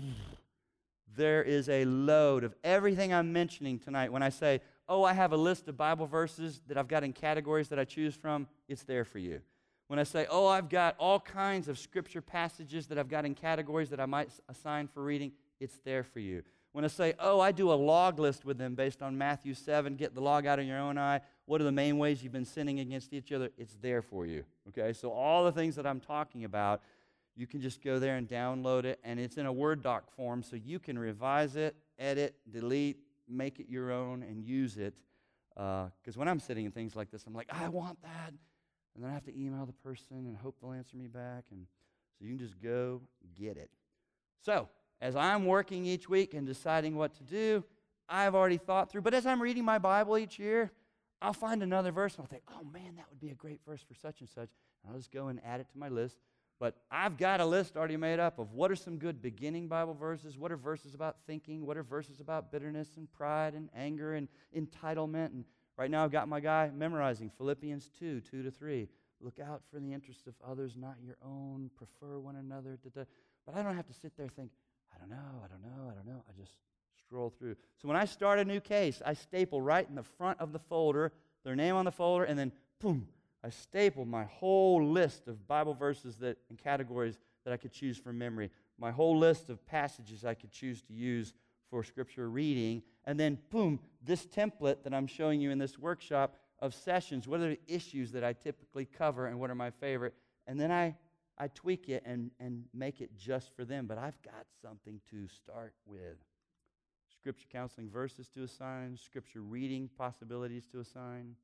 there is a load of everything I'm mentioning tonight. When I say, oh, I have a list of Bible verses that I've got in categories that I choose from, it's there for you. When I say, oh, I've got all kinds of scripture passages that I've got in categories that I might assign for reading, it's there for you. When I say, oh, I do a log list with them based on Matthew 7, get the log out of your own eye, what are the main ways you've been sinning against each other, it's there for you, okay? So all the things that I'm talking about, you can just go there and download it, and it's in a Word doc form, so you can revise it, edit, delete, make it your own, and use it. Because when I'm sitting in things like this, I'm like, I want that. And then I have to email the person and hope they'll answer me back. And so you can just go get it. So, as I'm working each week and deciding what to do, I've already thought through. But as I'm reading my Bible each year, I'll find another verse and I'll think, oh man, that would be a great verse for such and such. And I'll just go and add it to my list. But I've got a list already made up of what are some good beginning Bible verses, what are verses about thinking, what are verses about bitterness and pride and anger and entitlement. And right now I've got my guy memorizing Philippians 2:2-3. Look out for the interests of others, not your own. Prefer one another. But I don't have to sit there and think, I don't know. I just scroll through. So when I start a new case, I staple right in the front of the folder, their name on the folder, and then boom, I stapled my whole list of Bible verses and categories that I could choose from memory, my whole list of passages I could choose to use for scripture reading, and then boom, this template that I'm showing you in this workshop of sessions, what are the issues that I typically cover and what are my favorite, and then I tweak it and make it just for them, but I've got something to start with. Scripture counseling verses to assign, scripture reading possibilities to assign.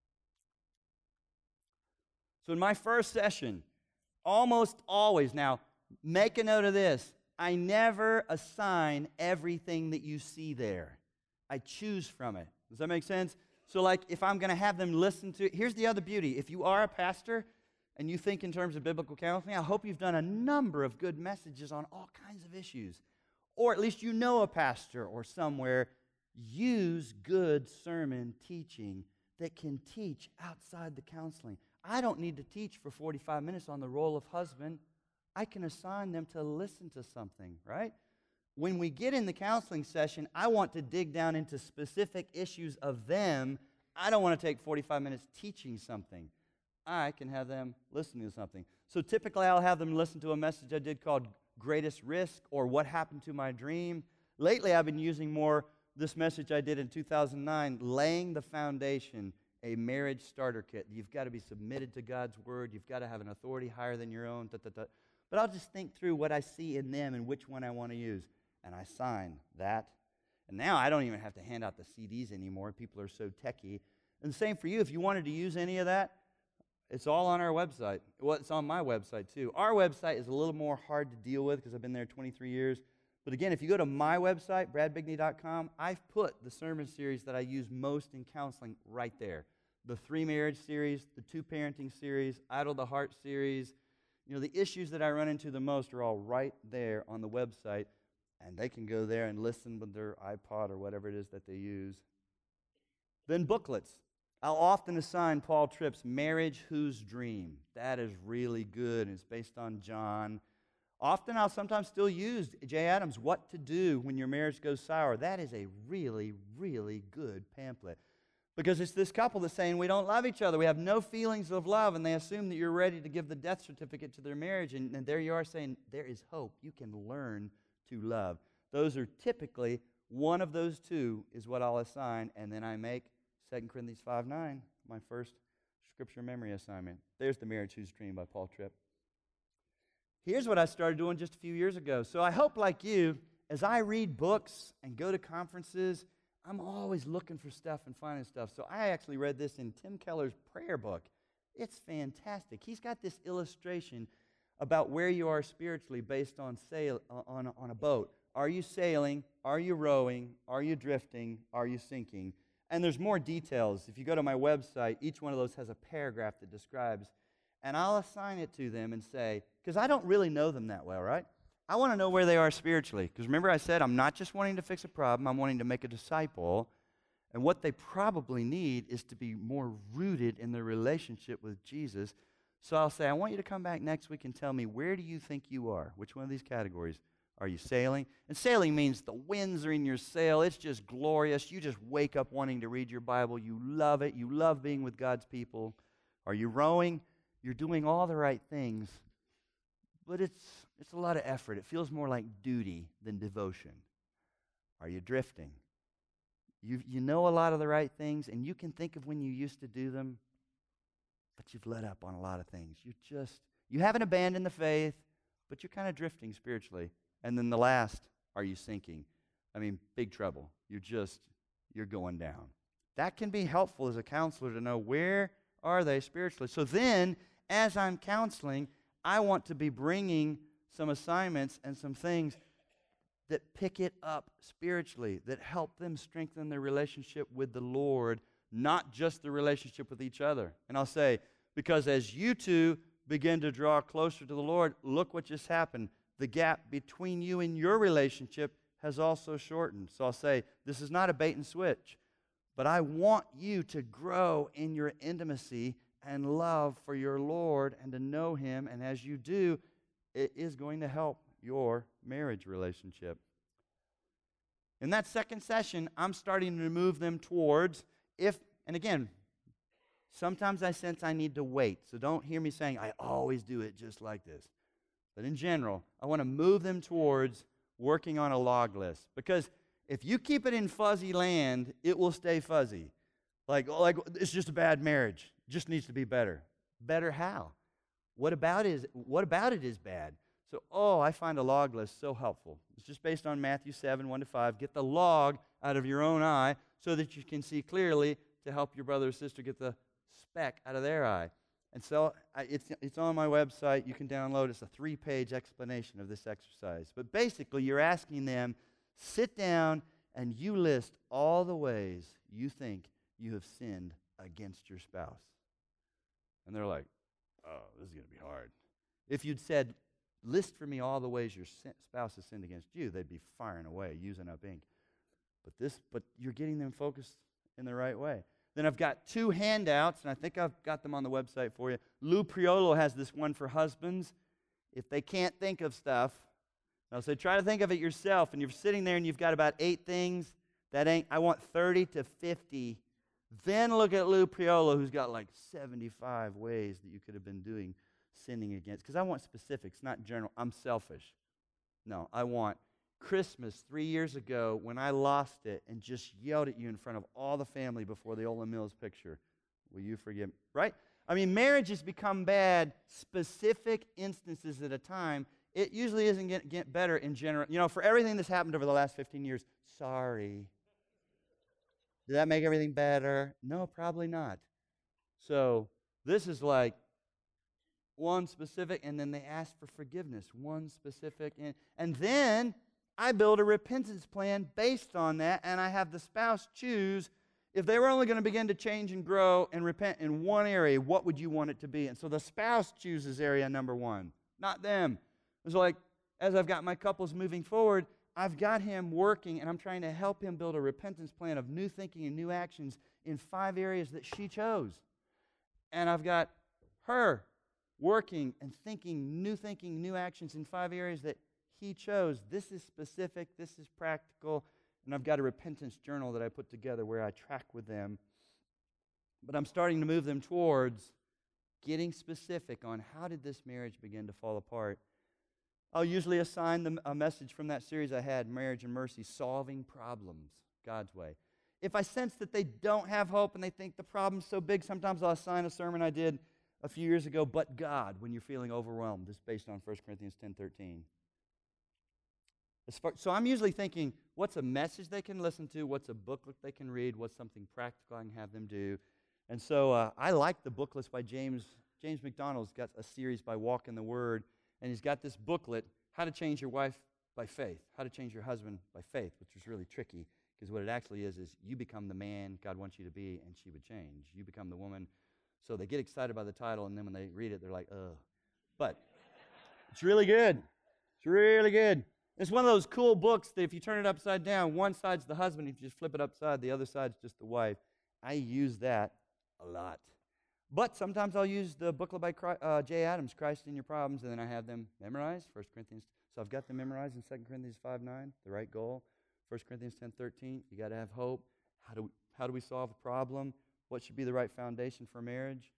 So in my first session, almost always, now make a note of this, I never assign everything that you see there. I choose from it. Does that make sense? So like if I'm going to have them listen to, here's the other beauty. If you are a pastor and you think in terms of biblical counseling, I hope you've done a number of good messages on all kinds of issues. Or at least you know a pastor or somewhere, use good sermon teaching that can teach outside the counseling. I don't need to teach for 45 minutes on the role of husband. I can assign them to listen to something, right? When we get in the counseling session, I want to dig down into specific issues of them. I don't want to take 45 minutes teaching something. I can have them listening to something. So typically I'll have them listen to a message I did called Greatest Risk or What Happened to My Dream. Lately I've been using more this message I did in 2009, Laying the Foundation, a Marriage Starter Kit. You've got to be submitted to God's Word. You've got to have an authority higher than your own. But I'll just think through what I see in them and which one I want to use. And I sign that. And now I don't even have to hand out the CDs anymore. People are so techy. And the same for you. If you wanted to use any of that, it's all on our website. Well, it's on my website too. Our website is a little more hard to deal with because I've been there 23 years. But again, if you go to my website, bradbigney.com, I've put the sermon series that I use most in counseling right there. The 3 marriage series, the 2 parenting series, Idle the Heart series. You know, the issues that I run into the most are all right there on the website. and they can go there and listen with their iPod or whatever it is that they use. Then booklets. I'll often assign Paul Tripp's Marriage Whose Dream. That is really good, and it's based on John. Often I'll sometimes still use Jay Adams' What to Do When Your Marriage Goes Sour. That is a really, really good pamphlet. Because it's this couple that's saying we don't love each other. We have no feelings of love, and they assume that you're ready to give the death certificate to their marriage. And there you are saying there is hope. You can learn to love. Those are typically, one of those two is what I'll assign, and then I make 2 Corinthians 5:9 my first scripture memory assignment. There's The Marriage Whose Dream by Paul Tripp. Here's what I started doing just a few years ago. So I hope, like you, as I read books and go to conferences, I'm always looking for stuff and finding stuff. So I actually read this in Tim Keller's prayer book. It's fantastic. He's got this illustration about where you are spiritually based on on a boat. Are you sailing? Are you rowing? Are you drifting? Are you sinking? And there's more details. If you go to my website, each one of those has a paragraph that describes, and I'll assign it to them and say, because I don't really know them that well, right? I want to know where they are spiritually. Because remember I said I'm not just wanting to fix a problem, I'm wanting to make a disciple. And what they probably need is to be more rooted in their relationship with Jesus. So I'll say, I want you to come back next week and tell me, where do you think you are? Which one of these categories? Are you sailing? And sailing means the winds are in your sail. It's just glorious. You just wake up wanting to read your Bible. You love it. You love being with God's people. Are you rowing? You're doing all the right things, but it's a lot of effort. It feels more like duty than devotion. Are you drifting? You know a lot of the right things, and you can think of when you used to do them, but you've let up on a lot of things. You haven't abandoned the faith, but you're kind of drifting spiritually. And then the last, are you sinking? I mean, big trouble. You're going down. That can be helpful as a counselor to know where are they spiritually. So then, as I'm counseling, I want to be bringing some assignments and some things that pick it up spiritually, that help them strengthen their relationship with the Lord, not just the relationship with each other. And I'll say, because as you two begin to draw closer to the Lord, look what just happened. The gap between you and your relationship has also shortened. So I'll say, this is not a bait and switch, but I want you to grow in your intimacy and love for your Lord and to know Him. And as you do, it is going to help your marriage relationship. In that second session, I'm starting to move them towards and again, sometimes I sense I need to wait. So don't hear me saying I always do it just like this. But in general, I want to move them towards working on a log list. Because if you keep it in fuzzy land, it will stay fuzzy. Like it's just a bad marriage. It just needs to be better. Better how? What about it is bad? So, I find a log list so helpful. It's just based on Matthew 7, 1-5. Get the log out of your own eye so that you can see clearly to help your brother or sister get the speck out of their eye. And so it's on my website. You can download it. It's a 3-page explanation of this exercise. But basically, you're asking them, sit down and you list all the ways you think you have sinned against your spouse. And they're like, oh, this is going to be hard. If you'd said, list for me all the ways your spouse has sinned against you, they'd be firing away, using up ink. But you're getting them focused in the right way. Then I've got 2 handouts, and I think I've got them on the website for you. Lou Priolo has this one for husbands. If they can't think of stuff, I'll say try to think of it yourself, and you're sitting there and you've got about 8 things. I want 30 to 50. Then look at Lou Priolo, who's got like 75 ways that you could have been doing sinning against. Because I want specifics, not general. I'm selfish. No, I want Christmas 3 years ago when I lost it and just yelled at you in front of all the family before the Ola Mills picture. Will you forgive me? Right? I mean, marriage has become bad specific instances at a time. It usually isn't get better in general. You know, for everything that's happened over the last 15 years, sorry. Did that make everything better? No, probably not. So this is like one specific, and then they ask for forgiveness, one specific. And then I build a repentance plan based on that, and I have the spouse choose, if they were only going to begin to change and grow and repent in one area, what would you want it to be? And so the spouse chooses area number 1, not them. It's like, as I've got my couples moving forward, I've got him working, and I'm trying to help him build a repentance plan of new thinking and new actions in 5 areas that she chose. And I've got her working and thinking, new actions in 5 areas that he chose. This is specific, this is practical, and I've got a repentance journal that I put together where I track with them. But I'm starting to move them towards getting specific on how did this marriage begin to fall apart. I'll usually assign them a message from that series I had, Marriage and Mercy, Solving Problems God's Way. If I sense that they don't have hope and they think the problem's so big, sometimes I'll assign a sermon I did a few years ago, But God, when you're feeling overwhelmed. This is based on 1 Corinthians 10:13. So I'm usually thinking, what's a message they can listen to? What's a booklet they can read? What's something practical I can have them do? And so I like the booklets by James McDonald's got a series by Walk in the Word, and he's got this booklet, How to Change Your Wife by Faith, How to Change Your Husband by Faith, which is really tricky, because what it actually is you become the man God wants you to be, and she would change. You become the woman. So they get excited by the title, and then when they read it, they're like, ugh. But it's really good. It's really good. It's one of those cool books that if you turn it upside down, one side's the husband. If you just flip it upside, the other side's just the wife. I use that a lot. But sometimes I'll use the booklet by Jay Adams, Christ in Your Problems, and then I have them memorized, 1 Corinthians. So I've got them memorized in 2 Corinthians 5:9, the right goal. 1 Corinthians 10:13, you got to have hope. How do we solve a problem? What should be the right foundation for marriage?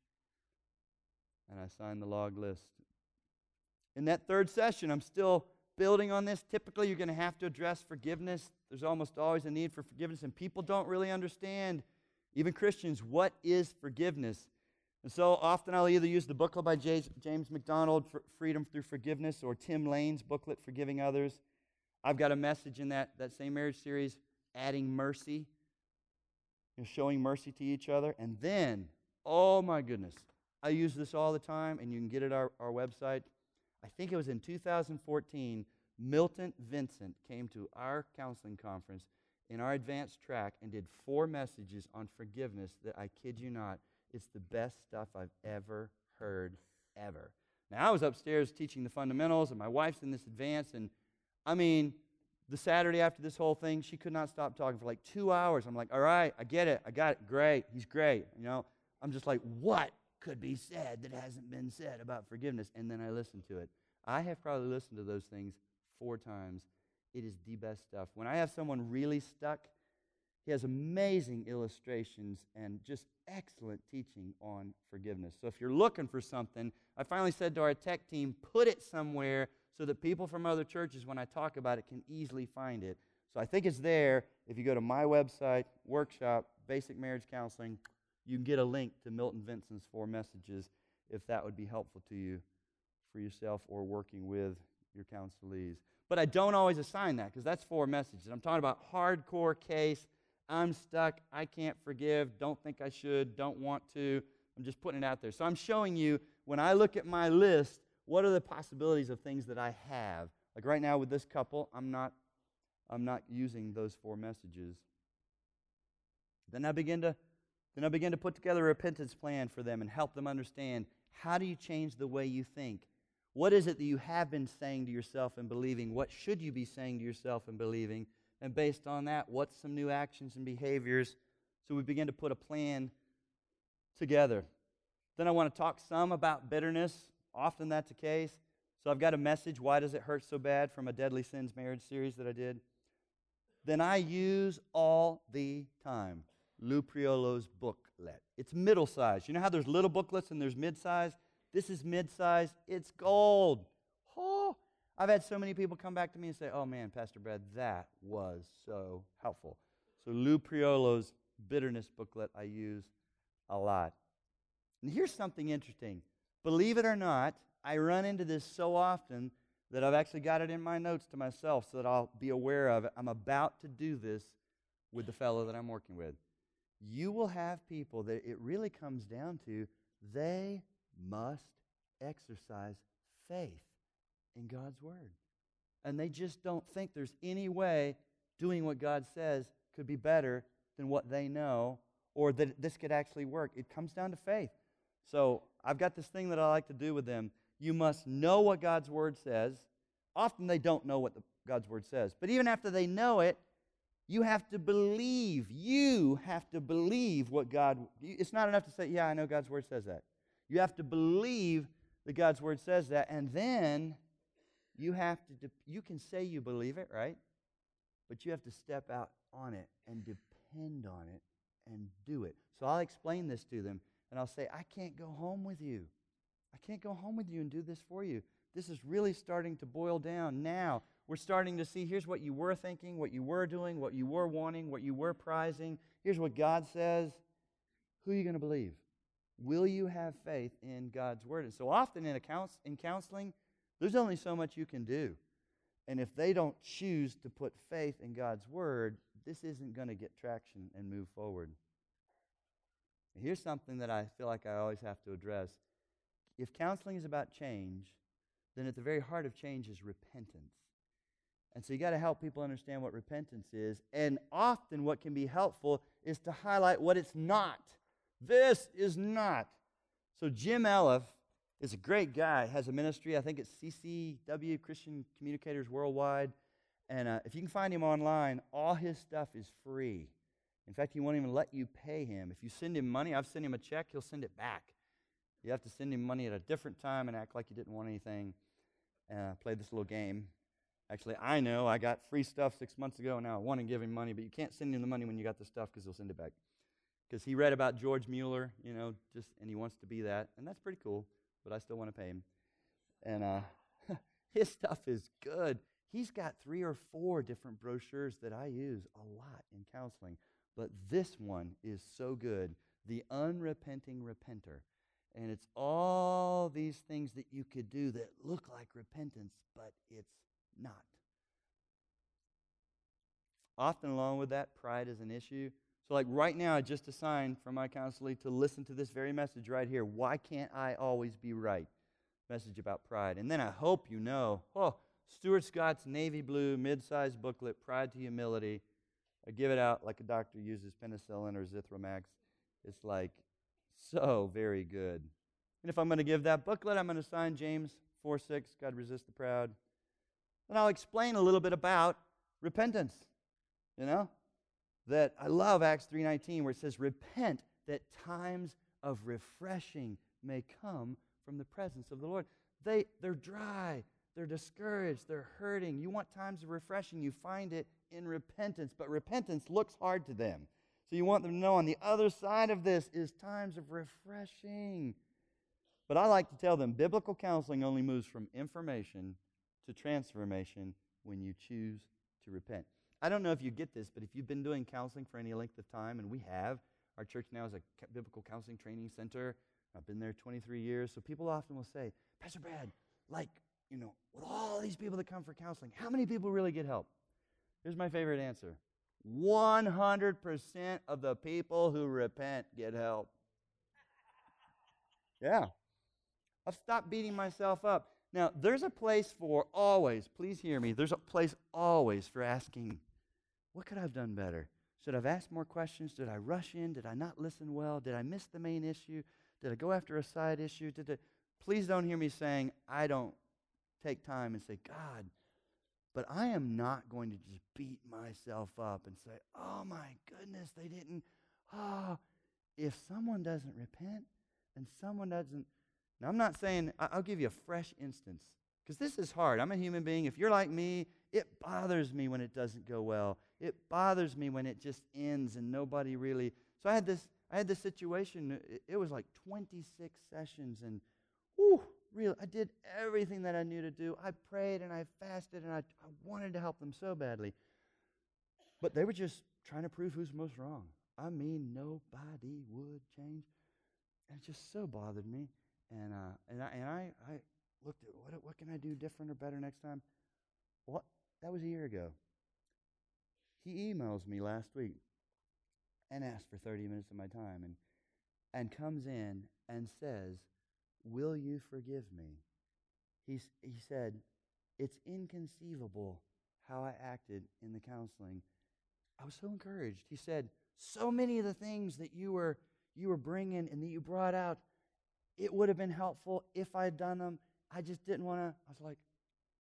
And I sign the log list. In that third session, I'm still building on this. Typically, you're going to have to address forgiveness. There's almost always a need for forgiveness, and people don't really understand, even Christians, what is forgiveness. And so often I'll either use the booklet by James McDonald, Freedom Through Forgiveness, or Tim Lane's booklet, Forgiving Others. I've got a message in that same marriage series, Adding Mercy, showing mercy to each other. And then, oh my goodness, I use this all the time, and you can get it at our website. I think it was in 2014, Milton Vincent came to our counseling conference in our advanced track and did 4 messages on forgiveness that, I kid you not, it's the best stuff I've ever heard, ever. Now, I was upstairs teaching the fundamentals, and my wife's in this advance, and I mean, the Saturday after this whole thing, she could not stop talking for like 2 hours. I'm like, all right, I get it. I got it. Great. He's great. I'm just like, what could be said that hasn't been said about forgiveness? And then I listened to it. I have probably listened to those things 4 times. It is the best stuff. When I have someone really stuck, he has amazing illustrations and just excellent teaching on forgiveness. So if you're looking for something, I finally said to our tech team, put it somewhere so that people from other churches, when I talk about it, can easily find it. So I think it's there. If you go to my website, workshop, Basic Marriage Counseling, you can get a link to Milton Vincent's 4 messages if that would be helpful to you for yourself or working with your counselees. But I don't always assign that because that's 4 messages. I'm talking about hardcore case. I'm stuck. I can't forgive. Don't think I should. Don't want to. I'm just putting it out there. So I'm showing you, when I look at my list, what are the possibilities of things that I have? Like right now with this couple, I'm not using those 4 messages. Then I begin to put together a repentance plan for them and help them understand, how do you change the way you think? What is it that you have been saying to yourself and believing? What should you be saying to yourself and believing? And based on that, what's some new actions and behaviors? So we begin to put a plan together. Then I want to talk some about bitterness. Often that's the case. So I've got a message, Why Does It Hurt So Bad, from a Deadly Sins marriage series that I did. Then I use all the time Lou Priolo's booklet. It's middle size. You know how there's little booklets and there's mid-size? This is mid-size. It's gold. Oh, I've had so many people come back to me and say, oh man, Pastor Brad, that was so helpful. So Lou Priolo's bitterness booklet I use a lot. And here's something interesting. Believe it or not, I run into this so often that I've actually got it in my notes to myself so that I'll be aware of it. I'm about to do this with the fellow that I'm working with. You will have people that it really comes down to, they must exercise faith in God's Word. And they just don't think there's any way doing what God says could be better than what they know, or that this could actually work. It comes down to faith. So I've got this thing that I like to do with them. You must know what God's Word says. Often they don't know what God's Word says. But even after they know it, you have to believe. You have to believe what God... It's not enough to say, yeah, I know God's Word says that. You have to believe that God's Word says that, and then you have to... You can say you believe it, right? But you have to step out on it and depend on it and do it. So I'll explain this to them, and I'll say, I can't go home with you. I can't go home with you and do this for you. This is really starting to boil down now. We're starting to see, here's what you were thinking, what you were doing, what you were wanting, what you were prizing. Here's what God says. Who are you going to believe? Will you have faith in God's Word? And so often in counseling, there's only so much you can do. And if they don't choose to put faith in God's Word, this isn't going to get traction and move forward. Here's something that I feel like I always have to address. If counseling is about change, then at the very heart of change is repentance. And so you got to help people understand what repentance is. And often what can be helpful is to highlight what it's not. This is not. So Jim Elliff is a great guy, has a ministry. I think it's CCW, Christian Communicators Worldwide. And if you can find him online, all his stuff is free. In fact, he won't even let you pay him. If you send him money, I've sent him a check, he'll send it back. You have to send him money at a different time and act like you didn't want anything. Play this little game. Actually, I know I got free stuff 6 months ago, and now I want to give him money, but you can't send him the money when you got the stuff because he'll send it back. Because he read about George Mueller, and he wants to be that, and that's pretty cool, but I still want to pay him. And his stuff is good. He's got 3 or 4 different brochures that I use a lot in counseling, but this one is so good, The Unrepenting Repenter. And it's all these things that you could do that look like repentance, but it's not. Often along with that, pride is an issue. So like right now, I just assigned for my counselee to listen to this very message right here. Why can't I always be right? Message about pride. And then I hope you know, Stuart Scott's navy blue mid-sized booklet, Pride to Humility. I give it out like a doctor uses penicillin or Zithromax. It's like so very good. And if I'm going to give that booklet, I'm going to sign James 4:6, God resist the proud. And I'll explain a little bit about repentance. That I love Acts 3:19 where it says, repent that times of refreshing may come from the presence of the Lord. They're dry, they're discouraged, they're hurting. You want times of refreshing, you find it in repentance, but repentance looks hard to them. So you want them to know on the other side of this is times of refreshing. But I like to tell them biblical counseling only moves from information to transformation when you choose to repent. I don't know if you get this, but if you've been doing counseling for any length of time, and we have, our church now is a biblical counseling training center. I've been there 23 years. So people often will say, Pastor Brad, with all these people that come for counseling, how many people really get help? Here's my favorite answer. 100% of the people who repent get help. Yeah. I've stopped beating myself up. Now, there's a place for always, please hear me, there's a place always for asking, what could I have done better? Should I have asked more questions? Did I rush in? Did I not listen well? Did I miss the main issue? Did I go after a side issue? Please don't hear me saying I don't take time and say, God, but I am not going to just beat myself up and say, oh my goodness, they didn't. If someone doesn't repent and someone doesn't, now I'm not saying, I'll give you a fresh instance, because this is hard. I'm a human being. If you're like me, it bothers me when it doesn't go well. It bothers me when it just ends and nobody really. So I had this situation. It was like 26 sessions, and I did everything that I knew to do. I prayed and I fasted and I wanted to help them so badly. But they were just trying to prove who's most wrong. I mean, nobody would change. And it just so bothered me. And I looked at what can I do different or better next time? What? That was a year ago. He emails me last week and asks for 30 minutes of my time and comes in and says, will you forgive me? He said, it's inconceivable how I acted in the counseling. I was so encouraged. He said, so many of the things that you were bringing and that you brought out, it would have been helpful if I had done them. I just didn't want to. I was like,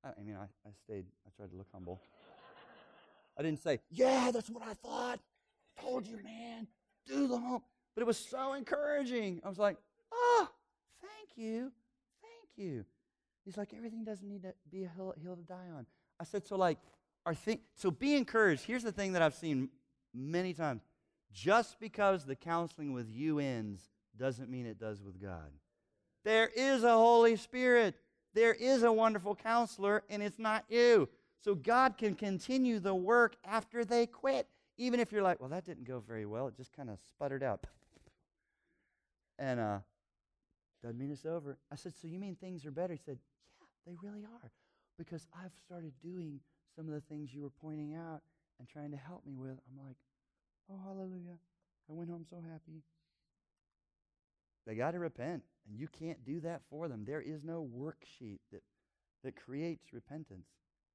I stayed, I tried to look humble. I didn't say, yeah, that's what I thought. Told you, man. Do the hump. But it was so encouraging. I was like, oh, thank you. Thank you. He's like, everything doesn't need to be a hill to die on. I said, so be encouraged. Here's the thing that I've seen many times. Just because the counseling with you ends doesn't mean it does with God. There is a Holy Spirit. There is a wonderful counselor, and it's not you. So God can continue the work after they quit. Even if you're like, well, that didn't go very well. It just kind of sputtered out. And doesn't mean it's over. I said, so you mean things are better? He said, yeah, they really are. Because I've started doing some of the things you were pointing out and trying to help me with. I'm like, oh, hallelujah. I went home so happy. They got to repent, and you can't do that for them. There is no worksheet that creates repentance.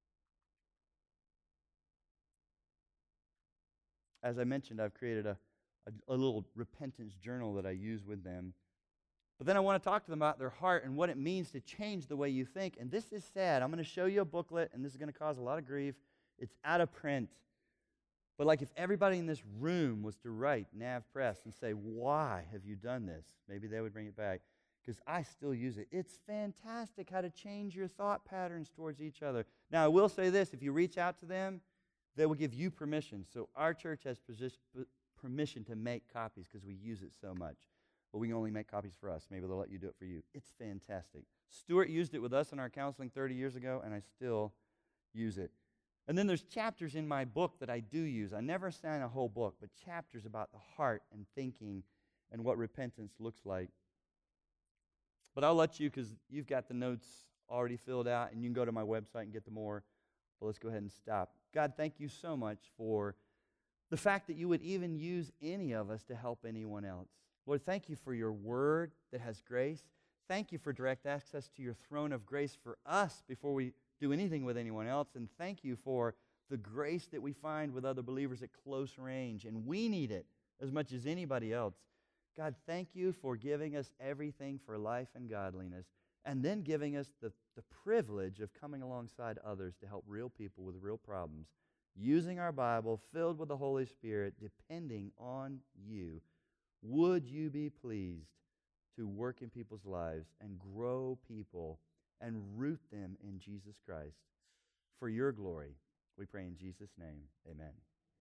As I mentioned, I've created a little repentance journal that I use with them. But then I want to talk to them about their heart and what it means to change the way you think. And this is sad. I'm going to show you a booklet, and this is going to cause a lot of grief. It's out of print. But like if everybody in this room was to write Nav Press and say, why have you done this? Maybe they would bring it back. Because I still use it. It's fantastic how to change your thought patterns towards each other. Now, I will say this. If you reach out to them, they will give you permission. So our church has permission to make copies because we use it so much. But we can only make copies for us. Maybe they'll let you do it for you. It's fantastic. Stuart used it with us in our counseling 30 years ago, and I still use it. And then there's chapters in my book that I do use. I never sign a whole book, but chapters about the heart and thinking and what repentance looks like. But I'll let you, because you've got the notes already filled out, and you can go to my website and get the more. But let's go ahead and stop. God, thank you so much for the fact that you would even use any of us to help anyone else. Lord, thank you for your word that has grace. Thank you for direct access to your throne of grace for us before we do anything with anyone else. And thank you for the grace that we find with other believers at close range. And we need it as much as anybody else. God, thank you for giving us everything for life and godliness, and then giving us the privilege of coming alongside others to help real people with real problems, using our Bible filled with the Holy Spirit, depending on you. Would you be pleased to work in people's lives and grow people and root them in Jesus Christ? For your glory, we pray in Jesus' name, amen.